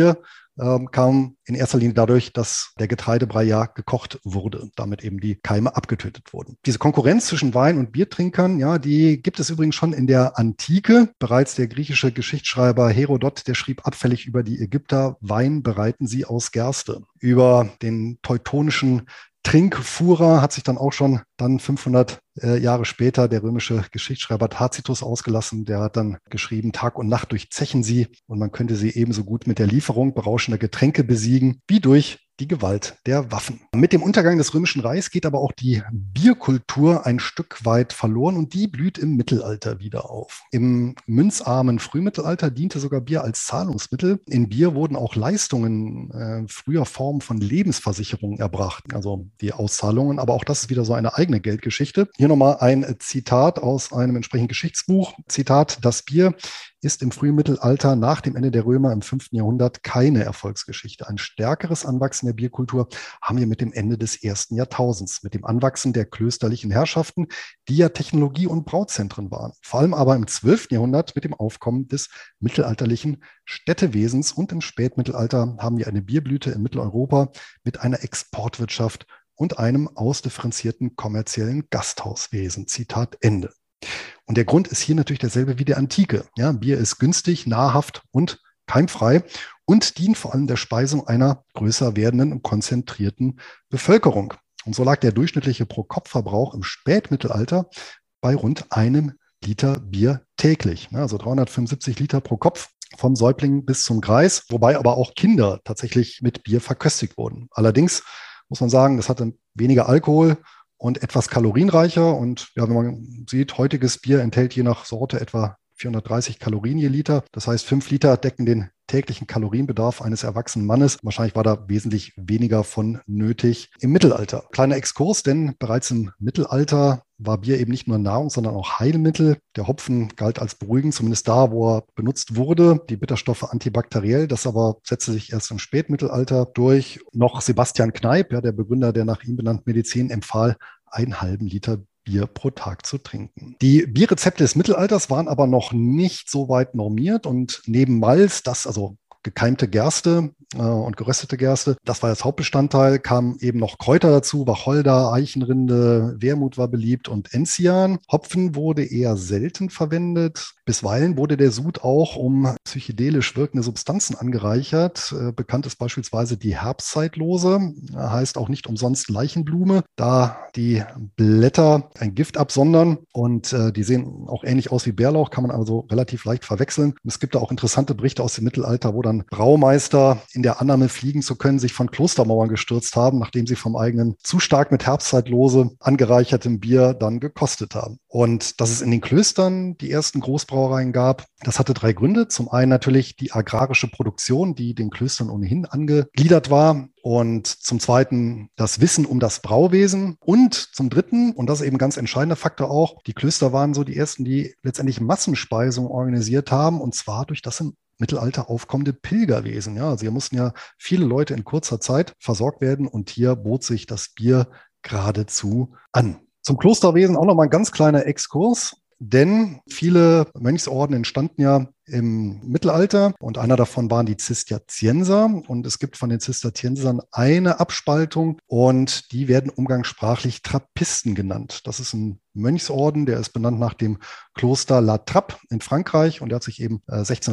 Speaker 2: kam in erster Linie dadurch, dass der Getreidebrei ja gekocht wurde, damit eben die Keime abgetötet wurden. Diese Konkurrenz zwischen Wein- und Biertrinkern, ja, die gibt es übrigens schon in der Antike. Bereits der griechische Geschichtsschreiber Herodot, der schrieb abfällig über die Ägypter: Wein bereiten sie aus Gerste. Über den teutonischen Trinkfuhrer hat sich dann auch schon 500 Jahre später der römische Geschichtsschreiber Tacitus ausgelassen. Der hat dann geschrieben: Tag und Nacht durchzechen sie, und man könnte sie ebenso gut mit der Lieferung berauschender Getränke besiegen, wie durch die Gewalt der Waffen. Mit dem Untergang des Römischen Reichs geht aber auch die Bierkultur ein Stück weit verloren, und die blüht im Mittelalter wieder auf. Im münzarmen Frühmittelalter diente sogar Bier als Zahlungsmittel. In Bier wurden auch Leistungen früher Formen von Lebensversicherungen erbracht, also die Auszahlungen, aber auch das ist wieder so eine eigene Geldgeschichte. Hier nochmal ein Zitat aus einem entsprechenden Geschichtsbuch. Zitat: Das Bier ist im Frühmittelalter nach dem Ende der Römer im 5. Jahrhundert keine Erfolgsgeschichte. Ein stärkeres Anwachsen der Bierkultur haben wir mit dem Ende des 1. Jahrtausends, mit dem Anwachsen der klösterlichen Herrschaften, die ja Technologie- und Brauzentren waren. Vor allem aber im 12. Jahrhundert mit dem Aufkommen des mittelalterlichen Städtewesens, und im Spätmittelalter haben wir eine Bierblüte in Mitteleuropa mit einer Exportwirtschaft und einem ausdifferenzierten kommerziellen Gasthauswesen. Zitat Ende. Und der Grund ist hier natürlich derselbe wie der Antike. Ja, Bier ist günstig, nahrhaft und keimfrei und dient vor allem der Speisung einer größer werdenden und konzentrierten Bevölkerung. Und so lag der durchschnittliche Pro-Kopf-Verbrauch im Spätmittelalter bei rund 1 Liter Bier täglich. Also 375 Liter pro Kopf, vom Säugling bis zum Greis, wobei aber auch Kinder tatsächlich mit Bier verköstigt wurden. Allerdings muss man sagen, das hatte weniger Alkohol und etwas kalorienreicher. Und ja, wenn man sieht, heutiges Bier enthält je nach Sorte etwa 430 Kalorien je Liter. Das heißt, 5 Liter decken den täglichen Kalorienbedarf eines erwachsenen Mannes. Wahrscheinlich war da wesentlich weniger von nötig im Mittelalter. Kleiner Exkurs, denn bereits im Mittelalter war Bier eben nicht nur Nahrung, sondern auch Heilmittel. Der Hopfen galt als beruhigend, zumindest da, wo er benutzt wurde. Die Bitterstoffe antibakteriell. Das aber setzte sich erst im Spätmittelalter durch. Noch Sebastian Kneipp, ja, der Begründer der nach ihm benannten Medizin, empfahl, 1,5 Liter Bier pro Tag zu trinken. Die Bierrezepte des Mittelalters waren aber noch nicht so weit normiert, und neben Malz, das also gekeimte Gerste und geröstete Gerste, das war das Hauptbestandteil, kamen eben noch Kräuter dazu: Wacholder, Eichenrinde, Wermut war beliebt und Enzian. Hopfen wurde eher selten verwendet. Bisweilen wurde der Sud auch um psychedelisch wirkende Substanzen angereichert. Bekannt ist beispielsweise die Herbstzeitlose, heißt auch nicht umsonst Leichenblume, da die Blätter ein Gift absondern, und die sehen auch ähnlich aus wie Bärlauch, kann man also relativ leicht verwechseln. Und es gibt da auch interessante Berichte aus dem Mittelalter, wo dann Braumeister in der Annahme, fliegen zu können, sich von Klostermauern gestürzt haben, nachdem sie vom eigenen zu stark mit Herbstzeitlose angereichertem Bier dann gekostet haben. Und dass es in den Klöstern die ersten Großbrauereien gab, das hatte 3 Gründe. Zum einen natürlich die agrarische Produktion, die den Klöstern ohnehin angegliedert war. Und zum Zweiten das Wissen um das Brauwesen. Und zum Dritten, und das ist eben ein ganz entscheidender Faktor auch, die Klöster waren so die ersten, die letztendlich Massenspeisung organisiert haben, und zwar durch das im Mittelalter aufkommende Pilgerwesen. Ja, also hier mussten ja viele Leute in kurzer Zeit versorgt werden, und hier bot sich das Bier geradezu an. Zum Klosterwesen auch noch mal ein ganz kleiner Exkurs. Denn viele Mönchsorden entstanden ja im Mittelalter, und einer davon waren die Zisterzienser. Und es gibt von den Zisterziensern eine Abspaltung, und die werden umgangssprachlich Trappisten genannt. Das ist ein Mönchsorden, der ist benannt nach dem Kloster La Trappe in Frankreich, und der hat sich eben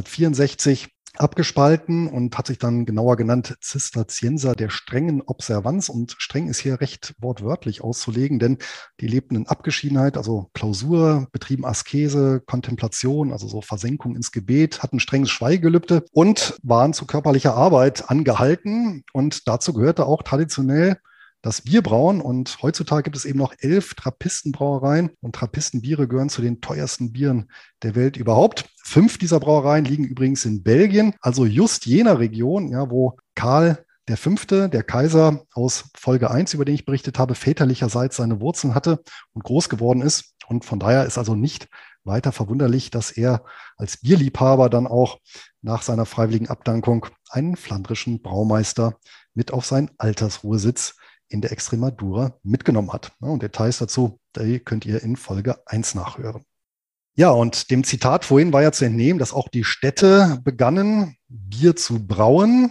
Speaker 2: 1664 abgespalten und hat sich dann genauer genannt Zisterzienser der strengen Observanz. Und streng ist hier recht wortwörtlich auszulegen, denn die lebten in Abgeschiedenheit, also Klausur, betrieben Askese, Kontemplation, also so Versenkung ins Gebet, hatten strenges Schweigegelübde und waren zu körperlicher Arbeit angehalten. Und dazu gehörte auch traditionell das Bierbrauen, und heutzutage gibt es eben noch 11 Trappistenbrauereien, und Trappistenbiere gehören zu den teuersten Bieren der Welt überhaupt. 5 dieser Brauereien liegen übrigens in Belgien, also just jener Region, ja, wo Karl V., der Kaiser aus Folge 1, über den ich berichtet habe, väterlicherseits seine Wurzeln hatte und groß geworden ist. Und von daher ist also nicht weiter verwunderlich, dass er als Bierliebhaber dann auch nach seiner freiwilligen Abdankung einen flandrischen Braumeister mit auf seinen Altersruhesitz in der Extremadura mitgenommen hat. Und Details dazu, die könnt ihr in Folge 1 nachhören. Ja, und dem Zitat vorhin war ja zu entnehmen, dass auch die Städte begannen, Bier zu brauen.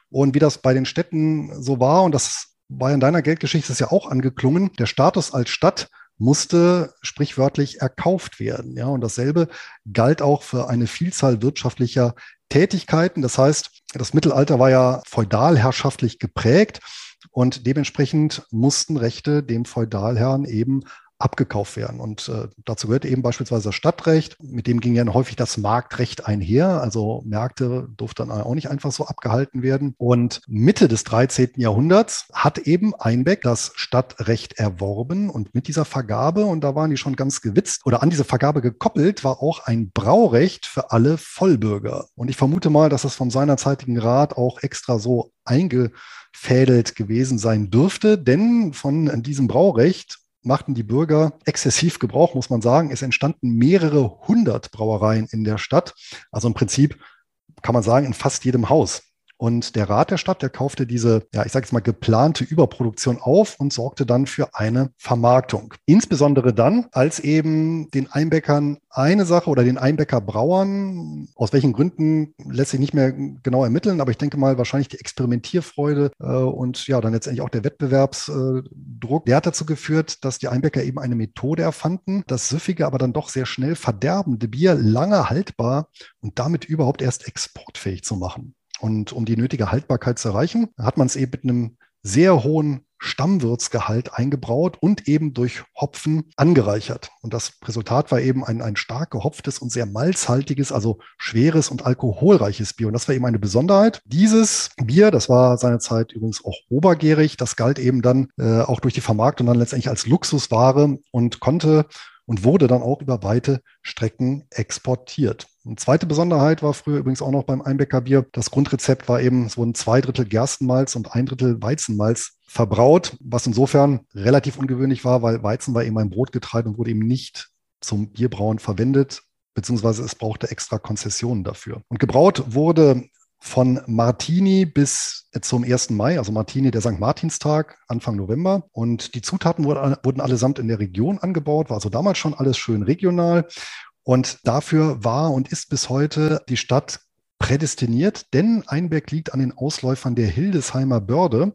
Speaker 2: Und wie das bei den Städten so war, und das war in deiner Geldgeschichte ist ja auch angeklungen, der Status als Stadt musste sprichwörtlich erkauft werden. Ja, und dasselbe galt auch für eine Vielzahl wirtschaftlicher Tätigkeiten. Das heißt, das Mittelalter war ja feudalherrschaftlich geprägt und dementsprechend mussten Rechte dem Feudalherrn eben abgekauft werden. Und dazu gehört eben beispielsweise das Stadtrecht. Mit dem ging ja häufig das Marktrecht einher. Also Märkte durften dann auch nicht einfach so abgehalten werden. Und Mitte des 13. Jahrhunderts hat eben Einbeck das Stadtrecht erworben. Und mit dieser Vergabe, und da waren die schon ganz gewitzt, oder an diese Vergabe gekoppelt, war auch ein Braurecht für alle Vollbürger. Und ich vermute mal, dass das vom seinerzeitigen Rat auch extra so eingefädelt gewesen sein dürfte, denn von diesem Braurecht machten die Bürger exzessiv Gebrauch, muss man sagen. Es entstanden mehrere hundert Brauereien in der Stadt. Also im Prinzip kann man sagen, in fast jedem Haus. Und der Rat der Stadt, der kaufte diese, ja, ich sage jetzt mal, geplante Überproduktion auf und sorgte dann für eine Vermarktung. Insbesondere dann, als eben den Einbäckern eine Sache oder den Einbäcker Brauern, aus welchen Gründen lässt sich nicht mehr genau ermitteln, aber ich denke mal wahrscheinlich die Experimentierfreude und ja, dann letztendlich auch der Wettbewerbsdruck, der hat dazu geführt, dass die Einbäcker eben eine Methode erfanden, das süffige, aber dann doch sehr schnell verderbende Bier lange haltbar und damit überhaupt erst exportfähig zu machen. Und um die nötige Haltbarkeit zu erreichen, hat man es eben mit einem sehr hohen Stammwürzgehalt eingebraut und eben durch Hopfen angereichert. Und das Resultat war eben ein stark gehopftes und sehr malzhaltiges, also schweres und alkoholreiches Bier. Und das war eben eine Besonderheit. Dieses Bier, das war seinerzeit übrigens auch obergärig, das galt eben dann auch durch die Vermarktung dann letztendlich als Luxusware und konnte und wurde dann auch über weite Strecken exportiert. Eine zweite Besonderheit war früher übrigens auch noch beim Einbecker Bier. Das Grundrezept war eben, es wurden 2/3 Gerstenmalz und 1/3 Weizenmalz verbraut, was insofern relativ ungewöhnlich war, weil Weizen war eben ein Brotgetreide und wurde eben nicht zum Bierbrauen verwendet, beziehungsweise es brauchte extra Konzessionen dafür. Und gebraut wurde von Martini bis zum 1. Mai, also Martini, der St. Martinstag, Anfang November. Und die Zutaten wurden allesamt in der Region angebaut, war also damals schon alles schön regional. Und dafür war und ist bis heute die Stadt prädestiniert, denn Einbeck liegt an den Ausläufern der Hildesheimer Börde.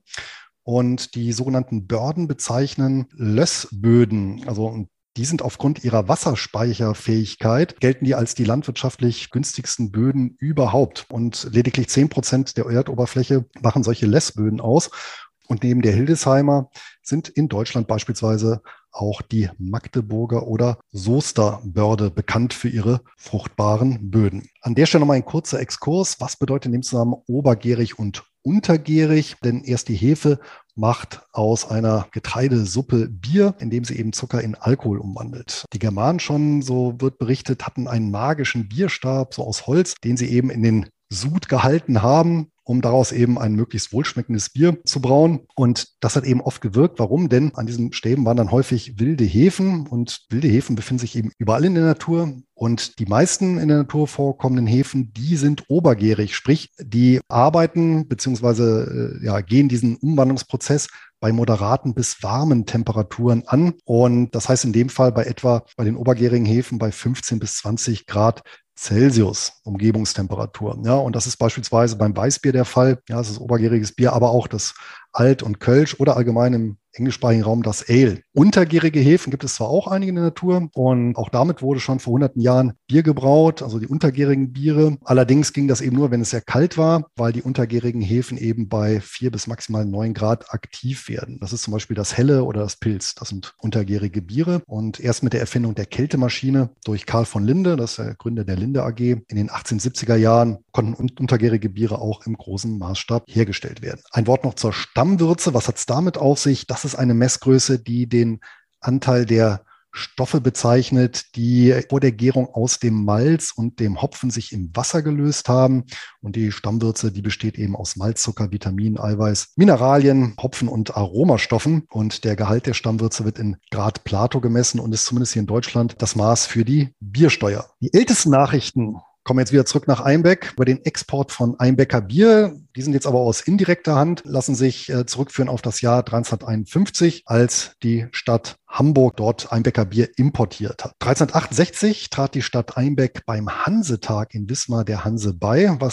Speaker 2: Und die sogenannten Börden bezeichnen Lössböden, also die sind aufgrund ihrer Wasserspeicherfähigkeit, gelten die als die landwirtschaftlich günstigsten Böden überhaupt. Und lediglich 10% der Erdoberfläche machen solche Lössböden aus. Und neben der Hildesheimer sind in Deutschland beispielsweise auch die Magdeburger oder Soester Börde bekannt für ihre fruchtbaren Böden. An der Stelle nochmal ein kurzer Exkurs. Was bedeutet in dem Zusammenhang obergärig und untergärig? Denn erst die Hefe macht aus einer Getreidesuppe Bier, indem sie eben Zucker in Alkohol umwandelt. Die Germanen schon, so wird berichtet, hatten einen magischen Bierstab, so aus Holz, den sie eben in den Sud gehalten haben, um daraus eben ein möglichst wohlschmeckendes Bier zu brauen. Und das hat eben oft gewirkt. Warum? Denn an diesen Stäben waren dann häufig wilde Hefen und wilde Hefen befinden sich eben überall in der Natur. Und die meisten in der Natur vorkommenden Hefen, die sind obergärig, sprich, die arbeiten bzw. gehen diesen Umwandlungsprozess bei moderaten bis warmen Temperaturen an. Und das heißt in dem Fall bei den obergärigen Hefen bei 15 bis 20 Grad Celsius Umgebungstemperatur. Ja, und das ist beispielsweise beim Weißbier der Fall. Ja, es ist obergäriges Bier, aber auch das Alt- und Kölsch oder allgemein im englischsprachigen Raum das Ale. Untergärige Hefen gibt es zwar auch einige in der Natur und auch damit wurde schon vor hunderten Jahren Bier gebraut, also die untergärigen Biere. Allerdings ging das eben nur, wenn es sehr kalt war, weil die untergärigen Hefen eben bei 4 bis maximal 9 Grad aktiv werden. Das ist zum Beispiel das Helle oder das Pils. Das sind untergärige Biere. Und erst mit der Erfindung der Kältemaschine durch Karl von Linde, das ist der Gründer der Linde AG, in den 1870er Jahren konnten untergärige Biere auch im großen Maßstab hergestellt werden. Ein Wort noch zur Stammwürze. Was hat es damit auf sich? Das ist eine Messgröße, die den Anteil der Stoffe bezeichnet, die vor der Gärung aus dem Malz und dem Hopfen sich im Wasser gelöst haben. Und die Stammwürze, die besteht eben aus Malzzucker, Vitaminen, Eiweiß, Mineralien, Hopfen und Aromastoffen. Und der Gehalt der Stammwürze wird in Grad Plato gemessen und ist zumindest hier in Deutschland das Maß für die Biersteuer. Die ältesten Nachrichten kommen jetzt wieder zurück nach Einbeck über den Export von Einbecker Bier. Die sind jetzt aber aus indirekter Hand, lassen sich zurückführen auf das Jahr 1351, als die Stadt Hamburg dort Einbecker Bier importiert hat. 1368 trat die Stadt Einbeck beim Hansetag in Wismar der Hanse bei, was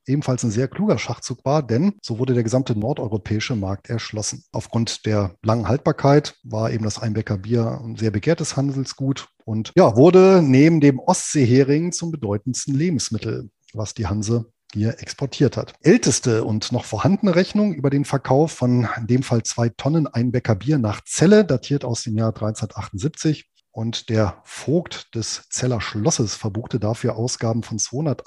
Speaker 2: ebenfalls ein sehr kluger Schachzug war, denn so wurde der gesamte nordeuropäische Markt erschlossen. Aufgrund der langen Haltbarkeit war eben das Einbecker Bier ein sehr begehrtes Handelsgut und ja, wurde neben dem Ostseehering zum bedeutendsten Lebensmittel, was die Hanse hier exportiert hat. Älteste und noch vorhandene Rechnung über den Verkauf von in dem Fall 2 Tonnen Einbecker Bier nach Celle, datiert aus dem Jahr 1378. Und der Vogt des Zeller Schlosses verbuchte dafür Ausgaben von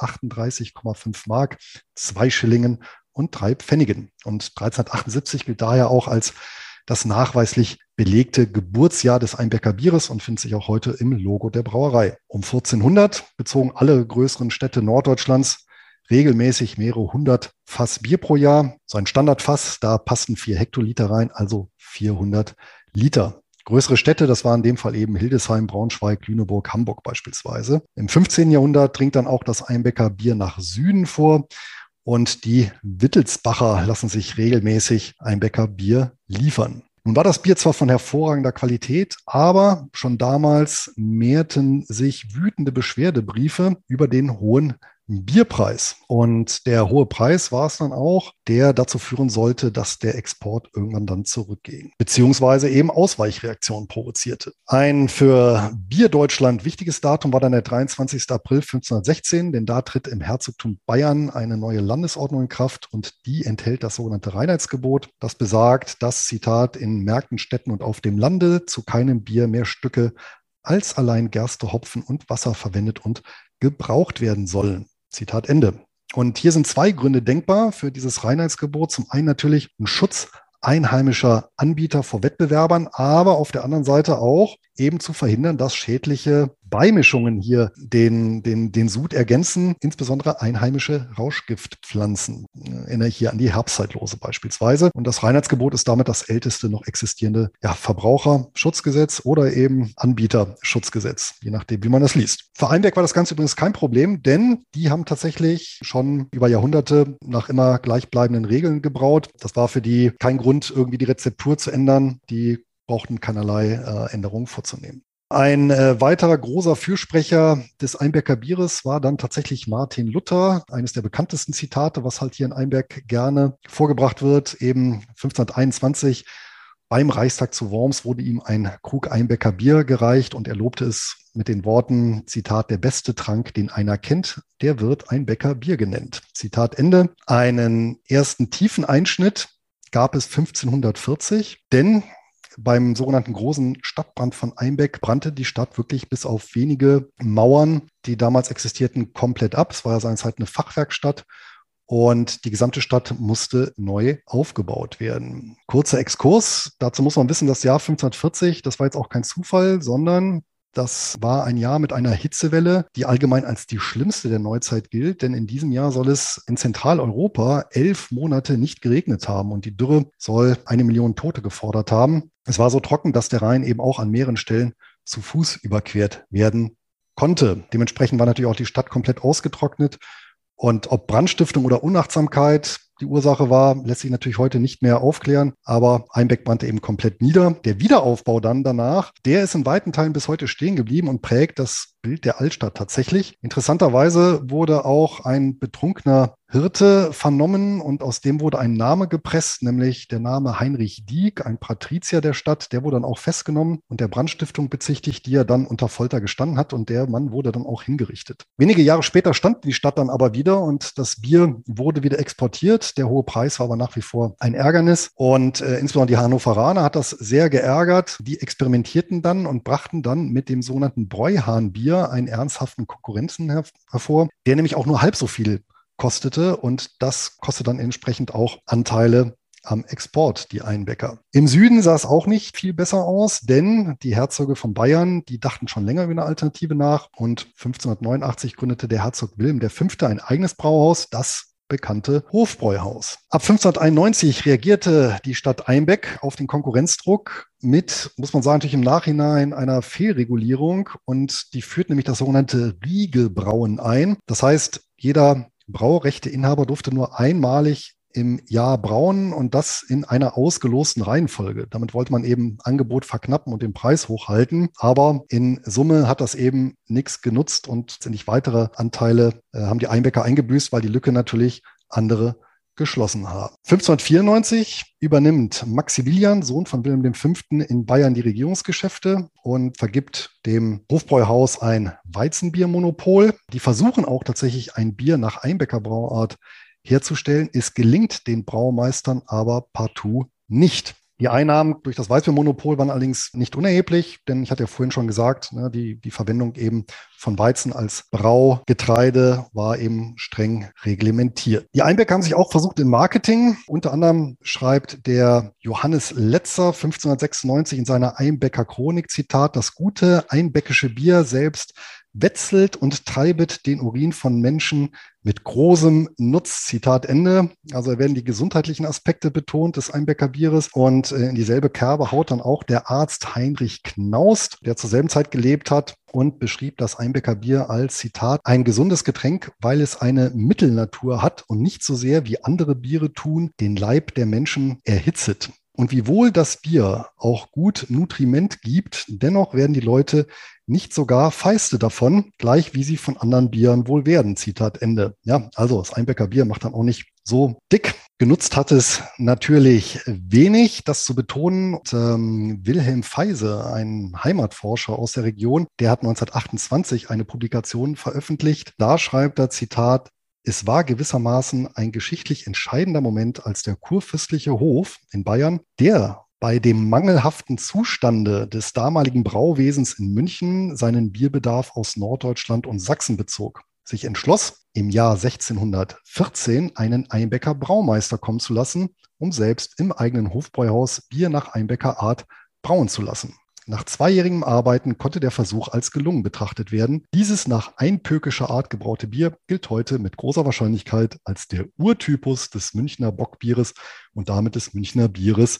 Speaker 2: 238,5 Mark, 2 Schillingen und 3 Pfennigen. Und 1378 gilt daher auch als das nachweislich belegte Geburtsjahr des Einbecker Bieres und findet sich auch heute im Logo der Brauerei. Um 1400 bezogen alle größeren Städte Norddeutschlands regelmäßig mehrere hundert Fass Bier pro Jahr. So ein Standardfass, da passten 4 Hektoliter rein, also 400 Liter. Größere Städte, das waren in dem Fall eben Hildesheim, Braunschweig, Lüneburg, Hamburg beispielsweise. Im 15. Jahrhundert dringt dann auch das Einbecker Bier nach Süden vor und die Wittelsbacher lassen sich regelmäßig Einbecker Bier liefern. Nun war das Bier zwar von hervorragender Qualität, aber schon damals mehrten sich wütende Beschwerdebriefe über den hohen Bierpreis. Und der hohe Preis war es dann auch, der dazu führen sollte, dass der Export irgendwann dann zurückging, beziehungsweise eben Ausweichreaktionen provozierte. Ein für Bierdeutschland wichtiges Datum war dann der 23. April 1516, denn da tritt im Herzogtum Bayern eine neue Landesordnung in Kraft und die enthält das sogenannte Reinheitsgebot. Das besagt, dass, Zitat, in Märkten, Städten und auf dem Lande zu keinem Bier mehr Stücke als allein Gerste, Hopfen und Wasser verwendet und gebraucht werden sollen. Zitat Ende. Und hier sind 2 Gründe denkbar für dieses Reinheitsgebot. Zum einen natürlich ein Schutz einheimischer Anbieter vor Wettbewerbern, aber auf der anderen Seite auch eben zu verhindern, dass schädliche Beimischungen hier den Sud ergänzen, insbesondere einheimische Rauschgiftpflanzen. Erinnere ich hier an die Herbstzeitlose beispielsweise. Und das Reinheitsgebot ist damit das älteste noch existierende Verbraucherschutzgesetz oder eben Anbieterschutzgesetz, je nachdem, wie man das liest. Für Einbeck war das Ganze übrigens kein Problem, denn die haben tatsächlich schon über Jahrhunderte nach immer gleichbleibenden Regeln gebraut. Das war für die kein Grund, irgendwie die Rezeptur zu ändern. Die brauchten keinerlei Änderungen vorzunehmen. Ein weiterer großer Fürsprecher des Einbecker Bieres war dann tatsächlich Martin Luther, eines der bekanntesten Zitate, was halt hier in Einbeck gerne vorgebracht wird. Eben 1521 beim Reichstag zu Worms wurde ihm ein Krug Einbecker Bier gereicht und er lobte es mit den Worten, Zitat, der beste Trank, den einer kennt, der wird Einbecker Bier genannt. Zitat Ende. Einen ersten tiefen Einschnitt gab es 1540, denn beim sogenannten großen Stadtbrand von Einbeck brannte die Stadt wirklich bis auf wenige Mauern, die damals existierten, komplett ab. Es war ja seinerzeit eine Fachwerkstatt und die gesamte Stadt musste neu aufgebaut werden. Kurzer Exkurs, dazu muss man wissen, das Jahr 1540, das war jetzt auch kein Zufall, sondern das war ein Jahr mit einer Hitzewelle, die allgemein als die schlimmste der Neuzeit gilt, denn in diesem Jahr soll es in Zentraleuropa 11 Monate nicht geregnet haben und die Dürre soll 1 Million Tote gefordert haben. Es war so trocken, dass der Rhein eben auch an mehreren Stellen zu Fuß überquert werden konnte. Dementsprechend war natürlich auch die Stadt komplett ausgetrocknet. Und ob Brandstiftung oder Unachtsamkeit die Ursache war, lässt sich natürlich heute nicht mehr aufklären, aber Einbeck brannte eben komplett nieder. Der Wiederaufbau dann danach, der ist in weiten Teilen bis heute stehen geblieben und prägt das Bild der Altstadt tatsächlich. Interessanterweise wurde auch ein betrunkener Hirte vernommen und aus dem wurde ein Name gepresst, nämlich der Name Heinrich Dieck, ein Patrizier der Stadt. Der wurde dann auch festgenommen und der Brandstiftung bezichtigt, die er dann unter Folter gestanden hat und der Mann wurde dann auch hingerichtet. Wenige Jahre später stand die Stadt dann aber wieder und das Bier wurde wieder exportiert. Der hohe Preis war aber nach wie vor ein Ärgernis und insbesondere die Hannoveraner hat das sehr geärgert. Die experimentierten dann und brachten dann mit dem sogenannten Bräuhahnbier einen ernsthaften Konkurrenzen hervor, der nämlich auch nur halb so viel kostete und das kostet dann entsprechend auch Anteile am Export, die Einbecker. Im Süden sah es auch nicht viel besser aus, denn die Herzöge von Bayern, die dachten schon länger über eine Alternative nach und 1589 gründete der Herzog Wilhelm V. ein eigenes Brauhaus, das bekannte Hofbräuhaus. Ab 1591 reagierte die Stadt Einbeck auf den Konkurrenzdruck mit, muss man sagen, natürlich im Nachhinein einer Fehlregulierung und die führt nämlich das sogenannte Riegelbrauen ein. Das heißt, jeder Braurechteinhaber durfte nur einmalig im Jahr brauen und das in einer ausgelosten Reihenfolge. Damit wollte man eben Angebot verknappen und den Preis hochhalten. Aber in Summe hat das eben nichts genutzt und nicht weitere Anteile haben die Einbecker eingebüßt, weil die Lücke natürlich andere geschlossen haben. 1594 übernimmt Maximilian, Sohn von Wilhelm V., in Bayern die Regierungsgeschäfte und vergibt dem Hofbräuhaus ein Weizenbiermonopol. Die versuchen auch tatsächlich ein Bier nach Einbecker Brauart herzustellen. Es gelingt den Braumeistern aber partout nicht. Die Einnahmen durch das Weißbiermonopol waren allerdings nicht unerheblich, denn ich hatte ja vorhin schon gesagt, die Verwendung eben von Weizen als Braugetreide war eben streng reglementiert. Die Einbecker haben sich auch versucht im Marketing. Unter anderem schreibt der Johannes Letzer 1596 in seiner Einbecker Chronik, Zitat, das gute einbäckische Bier selbst wetzelt und treibet den Urin von Menschen mit großem Nutz, Zitat Ende. Also werden die gesundheitlichen Aspekte betont des Einbecker Bieres und in dieselbe Kerbe haut dann auch der Arzt Heinrich Knaust, der zur selben Zeit gelebt hat und beschrieb das Einbecker Bier als, Zitat, ein gesundes Getränk, weil es eine Mittelnatur hat und nicht so sehr wie andere Biere tun, den Leib der Menschen erhitzet. Und wiewohl das Bier auch gut Nutriment gibt, dennoch werden die Leute nicht sogar feiste davon, gleich wie sie von anderen Bieren wohl werden. Zitat Ende. Ja, also das Einbecker Bier macht dann auch nicht so dick. Genutzt hat es natürlich wenig, das zu betonen. Und, Wilhelm Feise, ein Heimatforscher aus der Region, der hat 1928 eine Publikation veröffentlicht. Da schreibt er, Zitat, es war gewissermaßen ein geschichtlich entscheidender Moment, als der kurfürstliche Hof in Bayern, der bei dem mangelhaften Zustande des damaligen Brauwesens in München seinen Bierbedarf aus Norddeutschland und Sachsen bezog, sich entschloss, im Jahr 1614 einen Einbecker Braumeister kommen zu lassen, um selbst im eigenen Hofbräuhaus Bier nach Einbecker Art brauen zu lassen. Nach 2-jährigem Arbeiten konnte der Versuch als gelungen betrachtet werden. Dieses nach einpökischer Art gebraute Bier gilt heute mit großer Wahrscheinlichkeit als der Urtypus des Münchner Bockbieres und damit des Münchner Bieres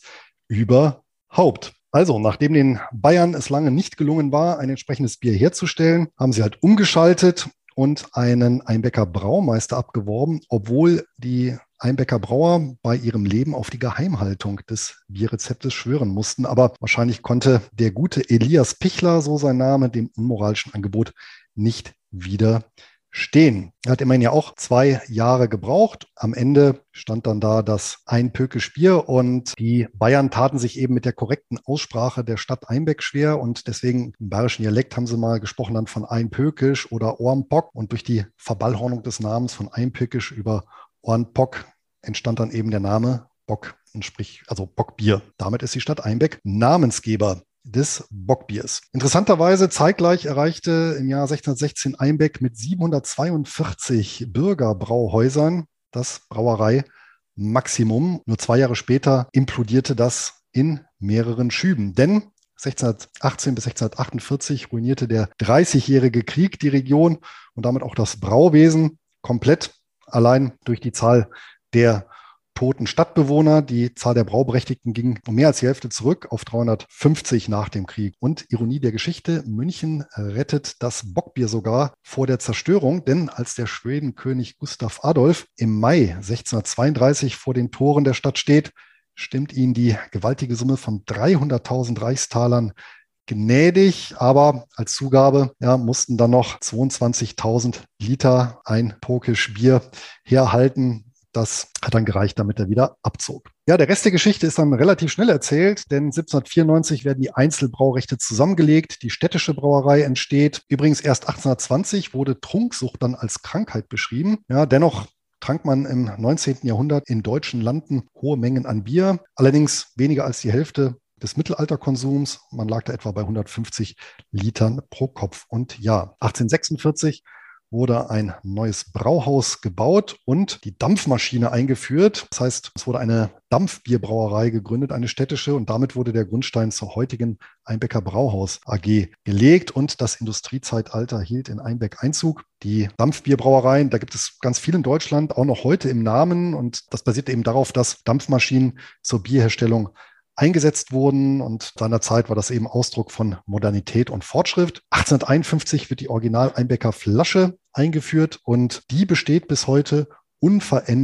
Speaker 2: überhaupt. Also, nachdem den Bayern es lange nicht gelungen war, ein entsprechendes Bier herzustellen, haben sie halt umgeschaltet und einen Einbecker Braumeister abgeworben, obwohl die Einbecker Brauer bei ihrem Leben auf die Geheimhaltung des Bierrezeptes schwören mussten. Aber wahrscheinlich konnte der gute Elias Pichler, so sein Name, dem unmoralischen Angebot nicht widerstehen. Er hat immerhin ja auch 2 Jahre gebraucht. Am Ende stand dann da das Einpökisch Bier und die Bayern taten sich eben mit der korrekten Aussprache der Stadt Einbeck schwer und deswegen im bayerischen Dialekt haben sie mal gesprochen dann von Einpökisch oder Ornpock und durch die Verballhornung des Namens von Einpökisch über Ornpock entstand dann eben der Name Bock, sprich also Bockbier. Damit ist die Stadt Einbeck Namensgeber des Bockbiers. Interessanterweise zeitgleich erreichte im Jahr 1616 Einbeck mit 742 Bürgerbrauhäusern das Brauerei-Maximum. Nur 2 Jahre später implodierte das in mehreren Schüben, denn 1618 bis 1648 ruinierte der 30-jährige Krieg die Region und damit auch das Brauwesen komplett, allein durch die Zahl der toten Stadtbewohner. Die Zahl der Brauberechtigten ging um mehr als die Hälfte zurück auf 350 nach dem Krieg. Und Ironie der Geschichte, München rettet das Bockbier sogar vor der Zerstörung, denn als der Schwedenkönig Gustav Adolf im Mai 1632 vor den Toren der Stadt steht, stimmt ihn die gewaltige Summe von 300.000 Reichstalern gnädig, aber als Zugabe mussten dann noch 22.000 Liter Einpökisch Bier herhalten. Das hat dann gereicht, damit er wieder abzog. Ja, der Rest der Geschichte ist dann relativ schnell erzählt, denn 1794 werden die Einzelbraurechte zusammengelegt, die städtische Brauerei entsteht. Übrigens erst 1820 wurde Trunksucht dann als Krankheit beschrieben. Ja, dennoch trank man im 19. Jahrhundert in deutschen Landen hohe Mengen an Bier, allerdings weniger als die Hälfte des Mittelalterkonsums. Man lag da etwa bei 150 Litern pro Kopf und Jahr. 1846 wurde ein neues Brauhaus gebaut und die Dampfmaschine eingeführt. Das heißt, es wurde eine Dampfbierbrauerei gegründet, eine städtische, und damit wurde der Grundstein zur heutigen Einbecker Brauhaus AG gelegt und das Industriezeitalter hielt in Einbeck Einzug. Die Dampfbierbrauereien, da gibt es ganz viel in Deutschland, auch noch heute im Namen, und das basiert eben darauf, dass Dampfmaschinen zur Bierherstellung eingesetzt wurden, und seinerzeit war das eben Ausdruck von Modernität und Fortschritt. 1851 wird die Original Einbecker Flasche eingeführt und die besteht bis heute unverändert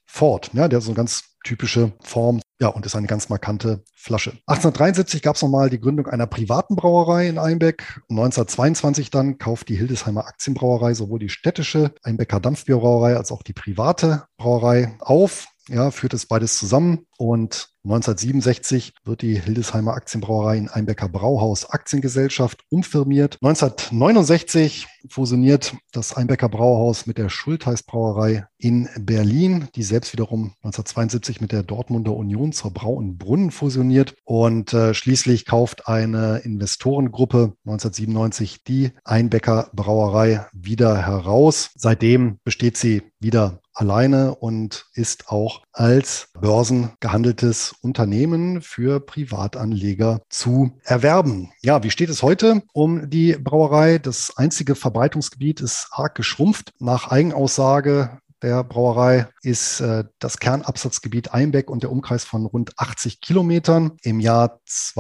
Speaker 2: Ford. Ja, der hat so eine ganz typische Form. Ja, und ist eine ganz markante Flasche. 1873 gab es nochmal die Gründung einer privaten Brauerei in Einbeck. 1922 dann kauft die Hildesheimer Aktienbrauerei sowohl die städtische Einbecker Dampfbierbrauerei als auch die private Brauerei auf. Ja, führt es beides zusammen und 1967 wird die Hildesheimer Aktienbrauerei in Einbecker Brauhaus Aktiengesellschaft umfirmiert. 1969 fusioniert das Einbecker Brauhaus mit der Schultheiß Brauerei in Berlin, die selbst wiederum 1972 mit der Dortmunder Union zur Brau und Brunnen fusioniert und schließlich kauft eine Investorengruppe 1997 die Einbecker Brauerei wieder heraus. Seitdem besteht sie wieder alleine und ist auch als börsengehandeltes Unternehmen für Privatanleger zu erwerben. Ja, wie steht es heute um die Brauerei? Das einzige Verbreitungsgebiet ist arg geschrumpft. Nach Eigenaussage der Brauerei ist das Kernabsatzgebiet Einbeck und der Umkreis von rund 80 Kilometern. Im Jahr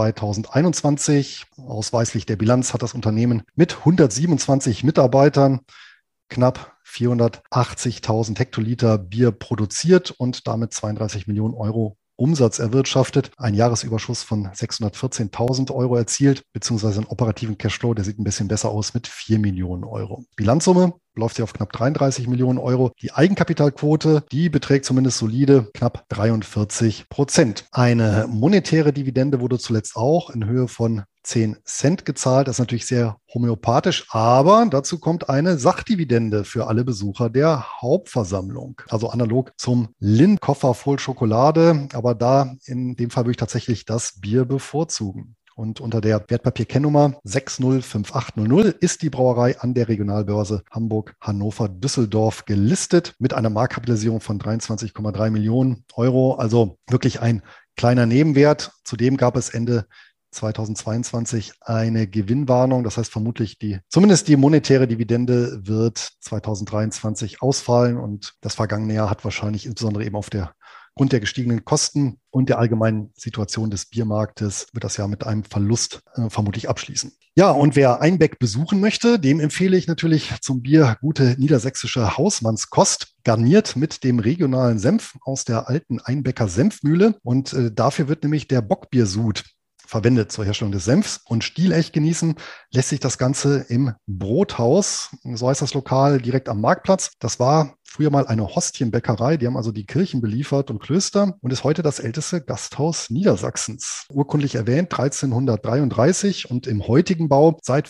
Speaker 2: 2021, ausweislich der Bilanz, hat das Unternehmen mit 127 Mitarbeitern knapp 480.000 Hektoliter Bier produziert und damit 32 Millionen Euro Umsatz erwirtschaftet, ein Jahresüberschuss von 614.000 Euro erzielt, beziehungsweise einen operativen Cashflow, der sieht ein bisschen besser aus mit 4 Millionen Euro. Bilanzsumme läuft sie auf knapp 33 Millionen Euro. Die Eigenkapitalquote, die beträgt zumindest solide knapp 43%. Eine monetäre Dividende wurde zuletzt auch in Höhe von 10 Cent gezahlt. Das ist natürlich sehr homöopathisch, aber dazu kommt eine Sachdividende für alle Besucher der Hauptversammlung. Also analog zum Lindt-Koffer voll Schokolade, aber da in dem Fall würde ich tatsächlich das Bier bevorzugen. Und unter der Wertpapierkennnummer 605800 ist die Brauerei an der Regionalbörse Hamburg-Hannover-Düsseldorf gelistet mit einer Marktkapitalisierung von 23,3 Millionen Euro. Also wirklich ein kleiner Nebenwert. Zudem gab es Ende 2022 eine Gewinnwarnung. Das heißt vermutlich zumindest die monetäre Dividende wird 2023 ausfallen und das vergangene Jahr hat wahrscheinlich insbesondere eben aufgrund der gestiegenen Kosten und der allgemeinen Situation des Biermarktes wird das Jahr mit einem Verlust vermutlich abschließen. Ja, und wer Einbeck besuchen möchte, dem empfehle ich natürlich zum Bier gute niedersächsische Hausmannskost, garniert mit dem regionalen Senf aus der alten Einbecker Senfmühle. Und dafür wird nämlich der Bockbiersud verwendet zur Herstellung des Senfs. Und stilecht genießen lässt sich das Ganze im Brothaus, so heißt das Lokal, direkt am Marktplatz. Das war früher mal eine Hostienbäckerei, die haben also die Kirchen beliefert und Klöster und ist heute das älteste Gasthaus Niedersachsens. Urkundlich erwähnt 1333 und im heutigen Bau seit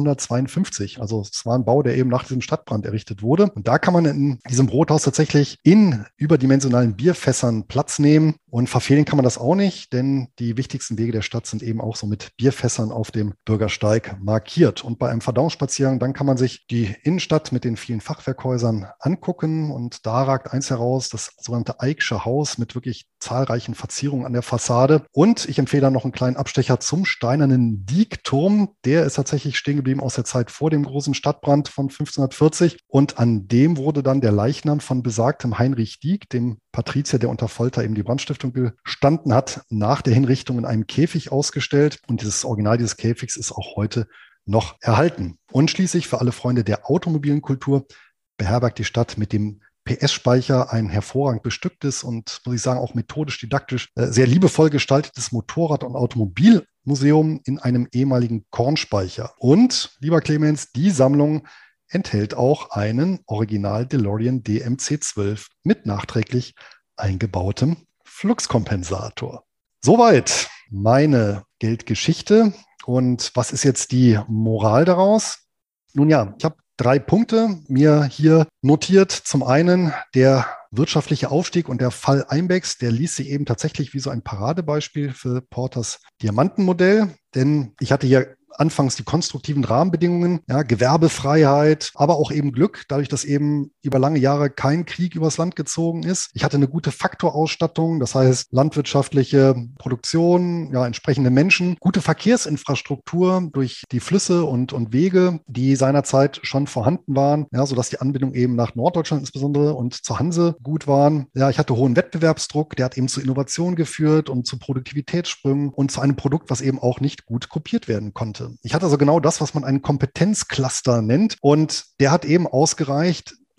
Speaker 2: 1552. Also es war ein Bau, der eben nach diesem Stadtbrand errichtet wurde. Und da kann man in diesem Brothaus tatsächlich in überdimensionalen Bierfässern Platz nehmen und verfehlen kann man das auch nicht, denn die wichtigsten Wege der Stadt sind eben auch so mit Bierfässern auf dem Bürgersteig markiert. Und bei einem Verdauungsspaziergang, dann kann man sich die Innenstadt mit den vielen Fachwerkhäusern angucken. Und da ragt eins heraus, das sogenannte Eicksche Haus mit wirklich zahlreichen Verzierungen an der Fassade. Und ich empfehle dann noch einen kleinen Abstecher zum steinernen Diekturm. Der ist tatsächlich stehen geblieben aus der Zeit vor dem großen Stadtbrand von 1540. Und an dem wurde dann der Leichnam von besagtem Heinrich Dieck, dem Patrizier, der unter Folter eben die Brandstiftung gestanden hat, nach der Hinrichtung in einem Käfig ausgestellt. Und dieses Original dieses Käfigs ist auch heute noch erhalten. Und schließlich für alle Freunde der automobilen Kultur beherbergt die Stadt mit dem PS-Speicher ein hervorragend bestücktes und, muss ich sagen, auch methodisch, didaktisch sehr liebevoll gestaltetes Motorrad- und Automobilmuseum in einem ehemaligen Kornspeicher. Und, lieber Clemens, die Sammlung enthält auch einen Original DeLorean DMC-12 mit nachträglich eingebautem Fluxkompensator. Soweit meine Geldgeschichte. Und was ist jetzt die Moral daraus? Nun ja, ich habe 3 Punkte mir hier notiert. Zum einen der wirtschaftliche Aufstieg und der Fall Einbecks, der liest sich eben tatsächlich wie so ein Paradebeispiel für Porters Diamantenmodell. Denn ich hatte hier anfangs die konstruktiven Rahmenbedingungen, ja, Gewerbefreiheit, aber auch eben Glück, dadurch, dass eben über lange Jahre kein Krieg übers Land gezogen ist. Ich hatte eine gute Faktorausstattung, das heißt landwirtschaftliche Produktion, ja, entsprechende Menschen, gute Verkehrsinfrastruktur durch die Flüsse und Wege, die seinerzeit schon vorhanden waren, ja, sodass die Anbindung eben nach Norddeutschland insbesondere und zur Hanse gut waren. Ja, ich hatte hohen Wettbewerbsdruck, der hat eben zu Innovation geführt und zu Produktivitätssprüngen und zu einem Produkt, was eben auch nicht gut kopiert werden konnte. Ich hatte also genau das, was man einen Kompetenzcluster nennt und der hat eben ausgereicht,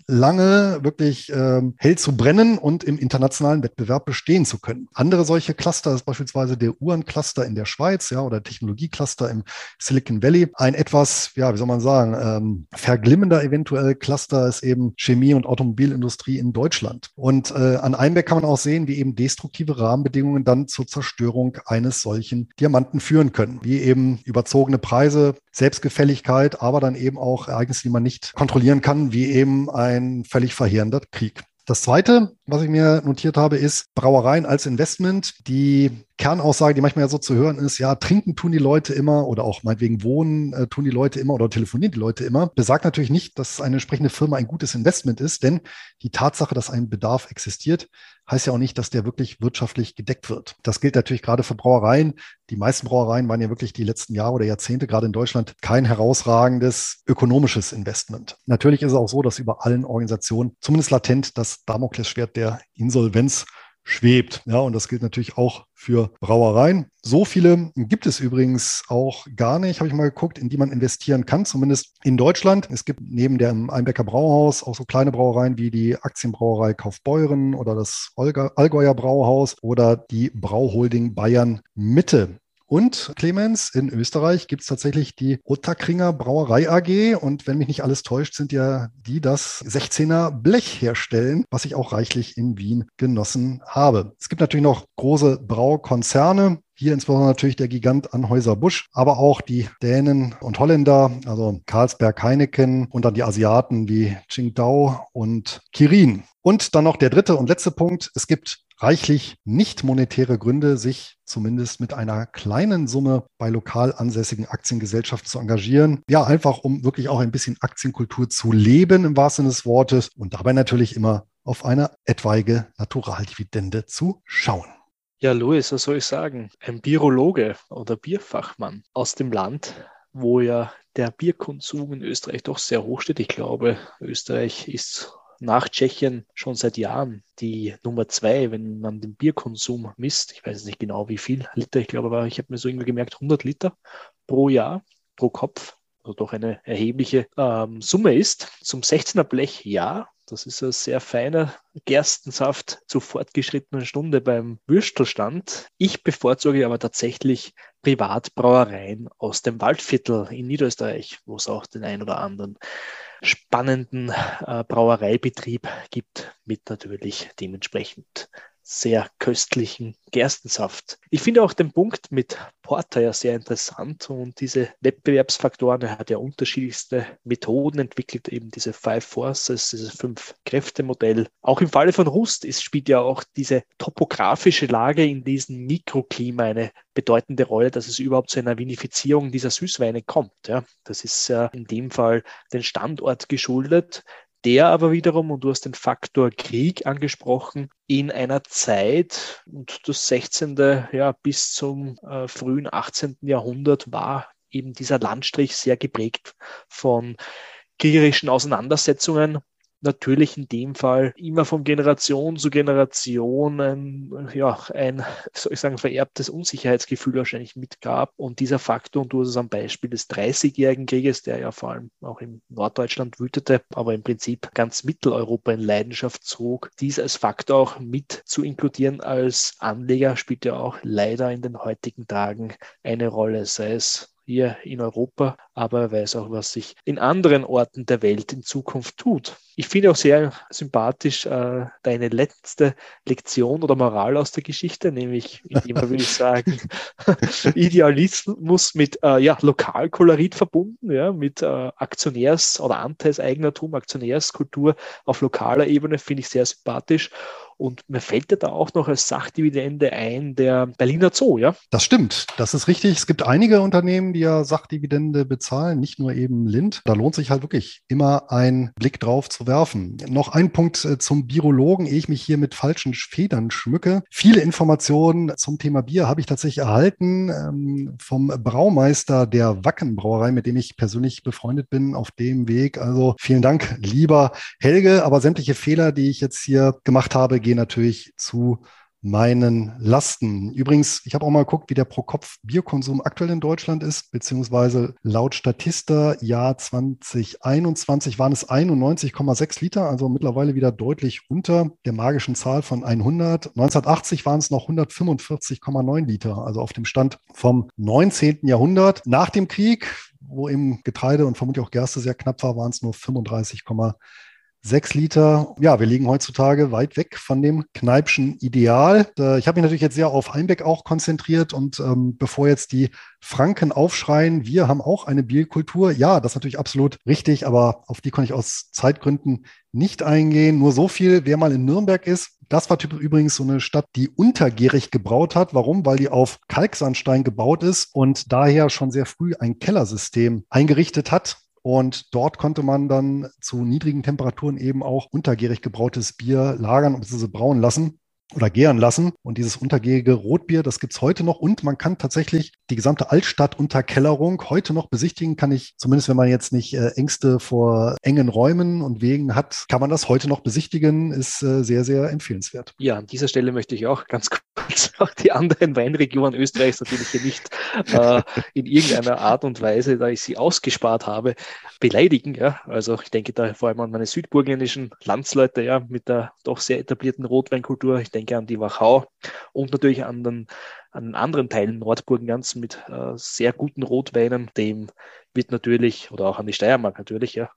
Speaker 2: lange wirklich hell zu brennen und im internationalen Wettbewerb bestehen zu können. Andere solche Cluster ist beispielsweise der Uhrencluster in der Schweiz, ja, oder Technologiecluster im Silicon Valley. Ein etwas, ja, wie soll man sagen, verglimmender eventuell Cluster ist eben Chemie- und Automobilindustrie in Deutschland. Und an Einbeck kann man auch sehen, wie eben destruktive Rahmenbedingungen dann zur Zerstörung eines solchen Diamanten führen können, wie eben überzogene Preise, Selbstgefälligkeit, aber dann eben auch Ereignisse, die man nicht kontrollieren kann, wie eben ein völlig verheerender Krieg. Das Zweite, was ich mir notiert habe, ist Brauereien als Investment. Die Kernaussage, die manchmal ja so zu hören ist, ja, trinken tun die Leute immer oder auch meinetwegen wohnen tun die Leute immer oder telefonieren die Leute immer, besagt natürlich nicht, dass eine entsprechende Firma ein gutes Investment ist, denn die Tatsache, dass ein Bedarf existiert, heißt ja auch nicht, dass der wirklich wirtschaftlich gedeckt wird. Das gilt natürlich gerade für Brauereien. Die meisten Brauereien waren ja wirklich die letzten Jahre oder Jahrzehnte, gerade in Deutschland, kein herausragendes ökonomisches Investment. Natürlich ist es auch so, dass über allen Organisationen zumindest latent das Damoklesschwert der Insolvenz schwebt. Ja, und das gilt natürlich auch für Brauereien. So viele gibt es übrigens auch gar nicht, habe ich mal geguckt, in die man investieren kann, zumindest in Deutschland. Es gibt neben dem Einbecker Brauhaus auch so kleine Brauereien wie die Aktienbrauerei Kaufbeuren oder das Allgäuer Brauhaus oder die Brauholding Bayern Mitte. Und Clemens, in Österreich gibt es tatsächlich die Ottakringer Brauerei AG. Und wenn mich nicht alles täuscht, sind ja die das 16er Blech herstellen, was ich auch reichlich in Wien genossen habe. Es gibt natürlich noch große Braukonzerne. Hier insbesondere natürlich der Gigant Anheuser-Busch, aber auch die Dänen und Holländer, also Carlsberg, Heineken und dann die Asiaten wie Qingdao und Kirin. Und dann noch der dritte und letzte Punkt. Es gibt reichlich nicht monetäre Gründe, sich zumindest mit einer kleinen Summe bei lokal ansässigen Aktiengesellschaften zu engagieren. Ja, einfach um wirklich auch ein bisschen Aktienkultur zu leben im wahrsten Sinne des Wortes und dabei natürlich immer auf eine etwaige Naturaldividende zu schauen.
Speaker 1: Ja, Luis, was soll ich sagen? Ein Birologe oder Bierfachmann aus dem Land, wo ja der Bierkonsum in Österreich doch sehr hoch steht. Ich glaube, Österreich ist nach Tschechien schon seit Jahren die Nummer 2, wenn man den Bierkonsum misst. Ich weiß nicht genau, wie viel Liter. Ich glaube, ich habe mir so irgendwie gemerkt, 100 Liter pro Jahr, pro Kopf. Also doch eine erhebliche Summe ist. Zum 16er Blech, ja. Das ist ein sehr feiner Gerstensaft zur fortgeschrittenen Stunde beim Würstelstand. Ich bevorzuge aber tatsächlich Privatbrauereien aus dem Waldviertel in Niederösterreich, wo es auch den ein oder anderen spannenden Brauereibetrieb gibt, mit natürlich dementsprechend sehr köstlichen Gerstensaft. Ich finde auch den Punkt mit Porter ja sehr interessant und diese Wettbewerbsfaktoren, er hat ja unterschiedlichste Methoden entwickelt, eben diese Five Forces, dieses 5-Kräfte-Modell. Auch im Falle von Rust spielt ja auch diese topografische Lage in diesem Mikroklima eine bedeutende Rolle, dass es überhaupt zu einer Vinifizierung dieser Süßweine kommt. Ja, das ist in dem Fall den Standort geschuldet, der aber wiederum, und du hast den Faktor Krieg angesprochen, in einer Zeit, und das 16. Ja, bis zum frühen 18. Jahrhundert war eben dieser Landstrich sehr geprägt von kriegerischen Auseinandersetzungen. Natürlich in dem Fall immer von Generation zu Generation ein soll ich sagen, vererbtes Unsicherheitsgefühl wahrscheinlich mitgab. Und dieser Faktor, und du hast es am Beispiel des Dreißigjährigen Krieges, der ja vor allem auch in Norddeutschland wütete, aber im Prinzip ganz Mitteleuropa in Leidenschaft zog, dies als Faktor auch mit zu inkludieren als Anleger, spielt ja auch leider in den heutigen Tagen eine Rolle, sei es hier in Europa, aber er weiß auch, was sich in anderen Orten der Welt in Zukunft tut. Ich finde auch sehr sympathisch deine letzte Lektion oder Moral aus der Geschichte, nämlich, indem würde ich sagen, Idealismus mit Lokalkolorit verbunden, ja, mit Aktionärs- oder Anteilseigentum, Aktionärskultur auf lokaler Ebene, finde ich sehr sympathisch. Und mir fällt ja da auch noch als Sachdividende ein, der Berliner Zoo, ja?
Speaker 2: Das stimmt, das ist richtig. Es gibt einige Unternehmen, die ja Sachdividende bezahlen, nicht nur eben Lind. Da lohnt sich halt wirklich immer ein Blick drauf zu werfen. Noch ein Punkt zum Birologen, ehe ich mich hier mit falschen Federn schmücke. Viele Informationen zum Thema Bier habe ich tatsächlich erhalten vom Braumeister der Wacken Brauerei, mit dem ich persönlich befreundet bin auf dem Weg. Also vielen Dank, lieber Helge. Aber sämtliche Fehler, die ich jetzt hier gemacht habe, gehen natürlich zu meinen Lasten. Übrigens, ich habe auch mal geguckt, wie der Pro-Kopf-Bierkonsum aktuell in Deutschland ist, beziehungsweise laut Statista Jahr 2021 waren es 91,6 Liter, also mittlerweile wieder deutlich unter der magischen Zahl von 100. 1980 waren es noch 145,9 Liter, also auf dem Stand vom 19. Jahrhundert. Nach dem Krieg, wo eben Getreide und vermutlich auch Gerste sehr knapp war, waren es nur 35,6 Liter. Ja, wir liegen heutzutage weit weg von dem Kneipschen Ideal. Ich habe mich natürlich jetzt sehr auf Einbeck auch konzentriert und bevor jetzt die Franken aufschreien, wir haben auch eine Bierkultur. Ja, das ist natürlich absolut richtig, aber auf die konnte ich aus Zeitgründen nicht eingehen. Nur so viel, wer mal in Nürnberg ist, das war übrigens so eine Stadt, die untergärig gebraut hat. Warum? Weil die auf Kalksandstein gebaut ist und daher schon sehr früh ein Kellersystem eingerichtet hat. Und dort konnte man dann zu niedrigen Temperaturen eben auch untergärig gebrautes Bier lagern bzw. brauen lassen oder gären lassen. Und dieses untergärige Rotbier, das gibt es heute noch. Und man kann tatsächlich die gesamte Altstadtunterkellerung heute noch besichtigen. Kann ich, zumindest wenn man jetzt nicht Ängste vor engen Räumen und Wegen hat, kann man das heute noch besichtigen. Ist sehr, sehr empfehlenswert.
Speaker 1: Ja, an dieser Stelle möchte ich auch ganz kurz auch die anderen Weinregionen Österreichs natürlich hier nicht in irgendeiner Art und Weise, da ich sie ausgespart habe, beleidigen. Ja? Also ich denke da vor allem an meine südburgenländischen Landsleute, ja, mit der doch sehr etablierten Rotweinkultur. Ich denke an die Wachau und natürlich an anderen Teilen Nordburgenlands mit sehr guten Rotweinen. Dem wird natürlich, oder auch an die Steiermark natürlich, ja,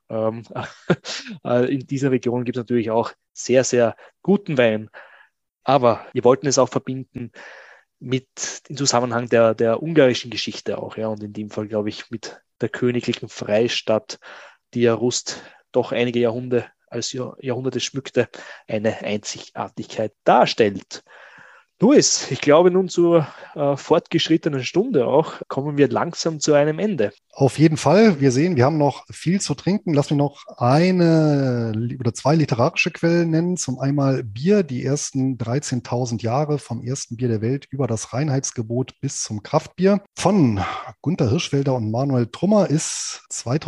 Speaker 1: in dieser Region gibt es natürlich auch sehr, sehr guten Wein. Aber wir wollten es auch verbinden mit dem Zusammenhang der ungarischen Geschichte auch, ja, und in dem Fall, glaube ich, mit der königlichen Freistadt, die ja Rust doch einige Jahrhunderte schmückte, eine Einzigartigkeit darstellt. Luis, ich glaube, nun zur fortgeschrittenen Stunde auch kommen wir langsam zu einem Ende.
Speaker 2: Auf jeden Fall. Wir sehen, wir haben noch viel zu trinken. Lass mich noch eine oder zwei literarische Quellen nennen. Zum einmal Bier, die ersten 13.000 Jahre vom ersten Bier der Welt über das Reinheitsgebot bis zum Kraftbier. Von Gunther Hirschfelder und Manuel Trummer ist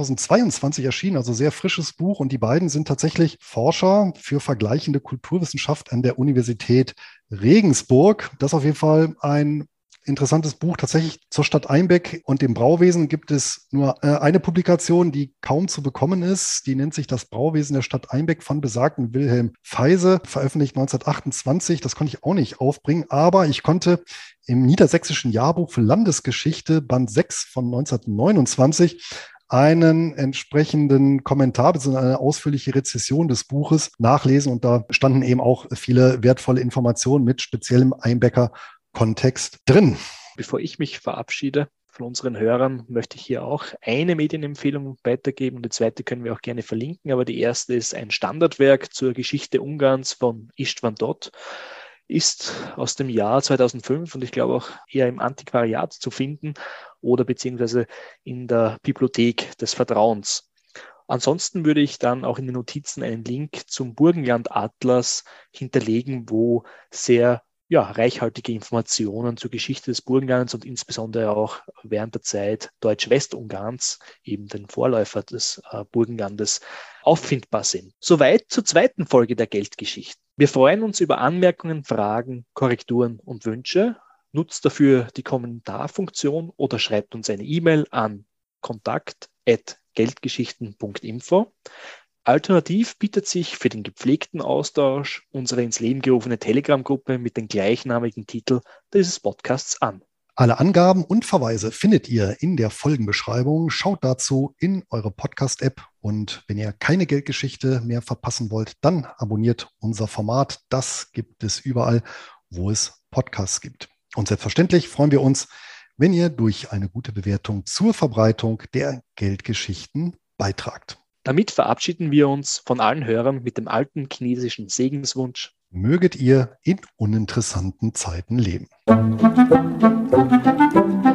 Speaker 2: 2022 erschienen, also sehr frisches Buch. Und die beiden sind tatsächlich Forscher für vergleichende Kulturwissenschaft an der Universität Regensburg. Das ist auf jeden Fall ein interessantes Buch. Tatsächlich zur Stadt Einbeck und dem Brauwesen gibt es nur eine Publikation, die kaum zu bekommen ist. Die nennt sich Das Brauwesen der Stadt Einbeck von besagten Wilhelm Feise, veröffentlicht 1928. Das konnte ich auch nicht aufbringen, aber ich konnte im Niedersächsischen Jahrbuch für Landesgeschichte, Band 6 von 1929, einen entsprechenden Kommentar bzw. eine ausführliche Rezession des Buches nachlesen. Und da standen eben auch viele wertvolle Informationen mit speziellem Einbecker Kontext drin.
Speaker 1: Bevor ich mich verabschiede von unseren Hörern, möchte ich hier auch eine Medienempfehlung weitergeben und die zweite können wir auch gerne verlinken, aber die erste ist ein Standardwerk zur Geschichte Ungarns von István Todt, ist aus dem Jahr 2005 und ich glaube auch eher im Antiquariat zu finden oder beziehungsweise in der Bibliothek des Vertrauens. Ansonsten würde ich dann auch in den Notizen einen Link zum Burgenland-Atlas hinterlegen, wo sehr reichhaltige Informationen zur Geschichte des Burgenlands und insbesondere auch während der Zeit Deutsch-Westungarns, eben den Vorläufer des Burgenlandes, auffindbar sind. Soweit zur zweiten Folge der Geldgeschichten. Wir freuen uns über Anmerkungen, Fragen, Korrekturen und Wünsche. Nutzt dafür die Kommentarfunktion oder schreibt uns eine E-Mail an kontakt@geldgeschichten.info. Alternativ bietet sich für den gepflegten Austausch unsere ins Leben gerufene Telegram-Gruppe mit dem gleichnamigen Titel dieses Podcasts an.
Speaker 2: Alle Angaben und Verweise findet ihr in der Folgenbeschreibung. Schaut dazu in eure Podcast-App und wenn ihr keine Geldgeschichte mehr verpassen wollt, dann abonniert unser Format. Das gibt es überall, wo es Podcasts gibt. Und selbstverständlich freuen wir uns, wenn ihr durch eine gute Bewertung zur Verbreitung der Geldgeschichten beitragt.
Speaker 1: Damit verabschieden wir uns von allen Hörern mit dem alten chinesischen Segenswunsch.
Speaker 2: Möget ihr in uninteressanten Zeiten leben.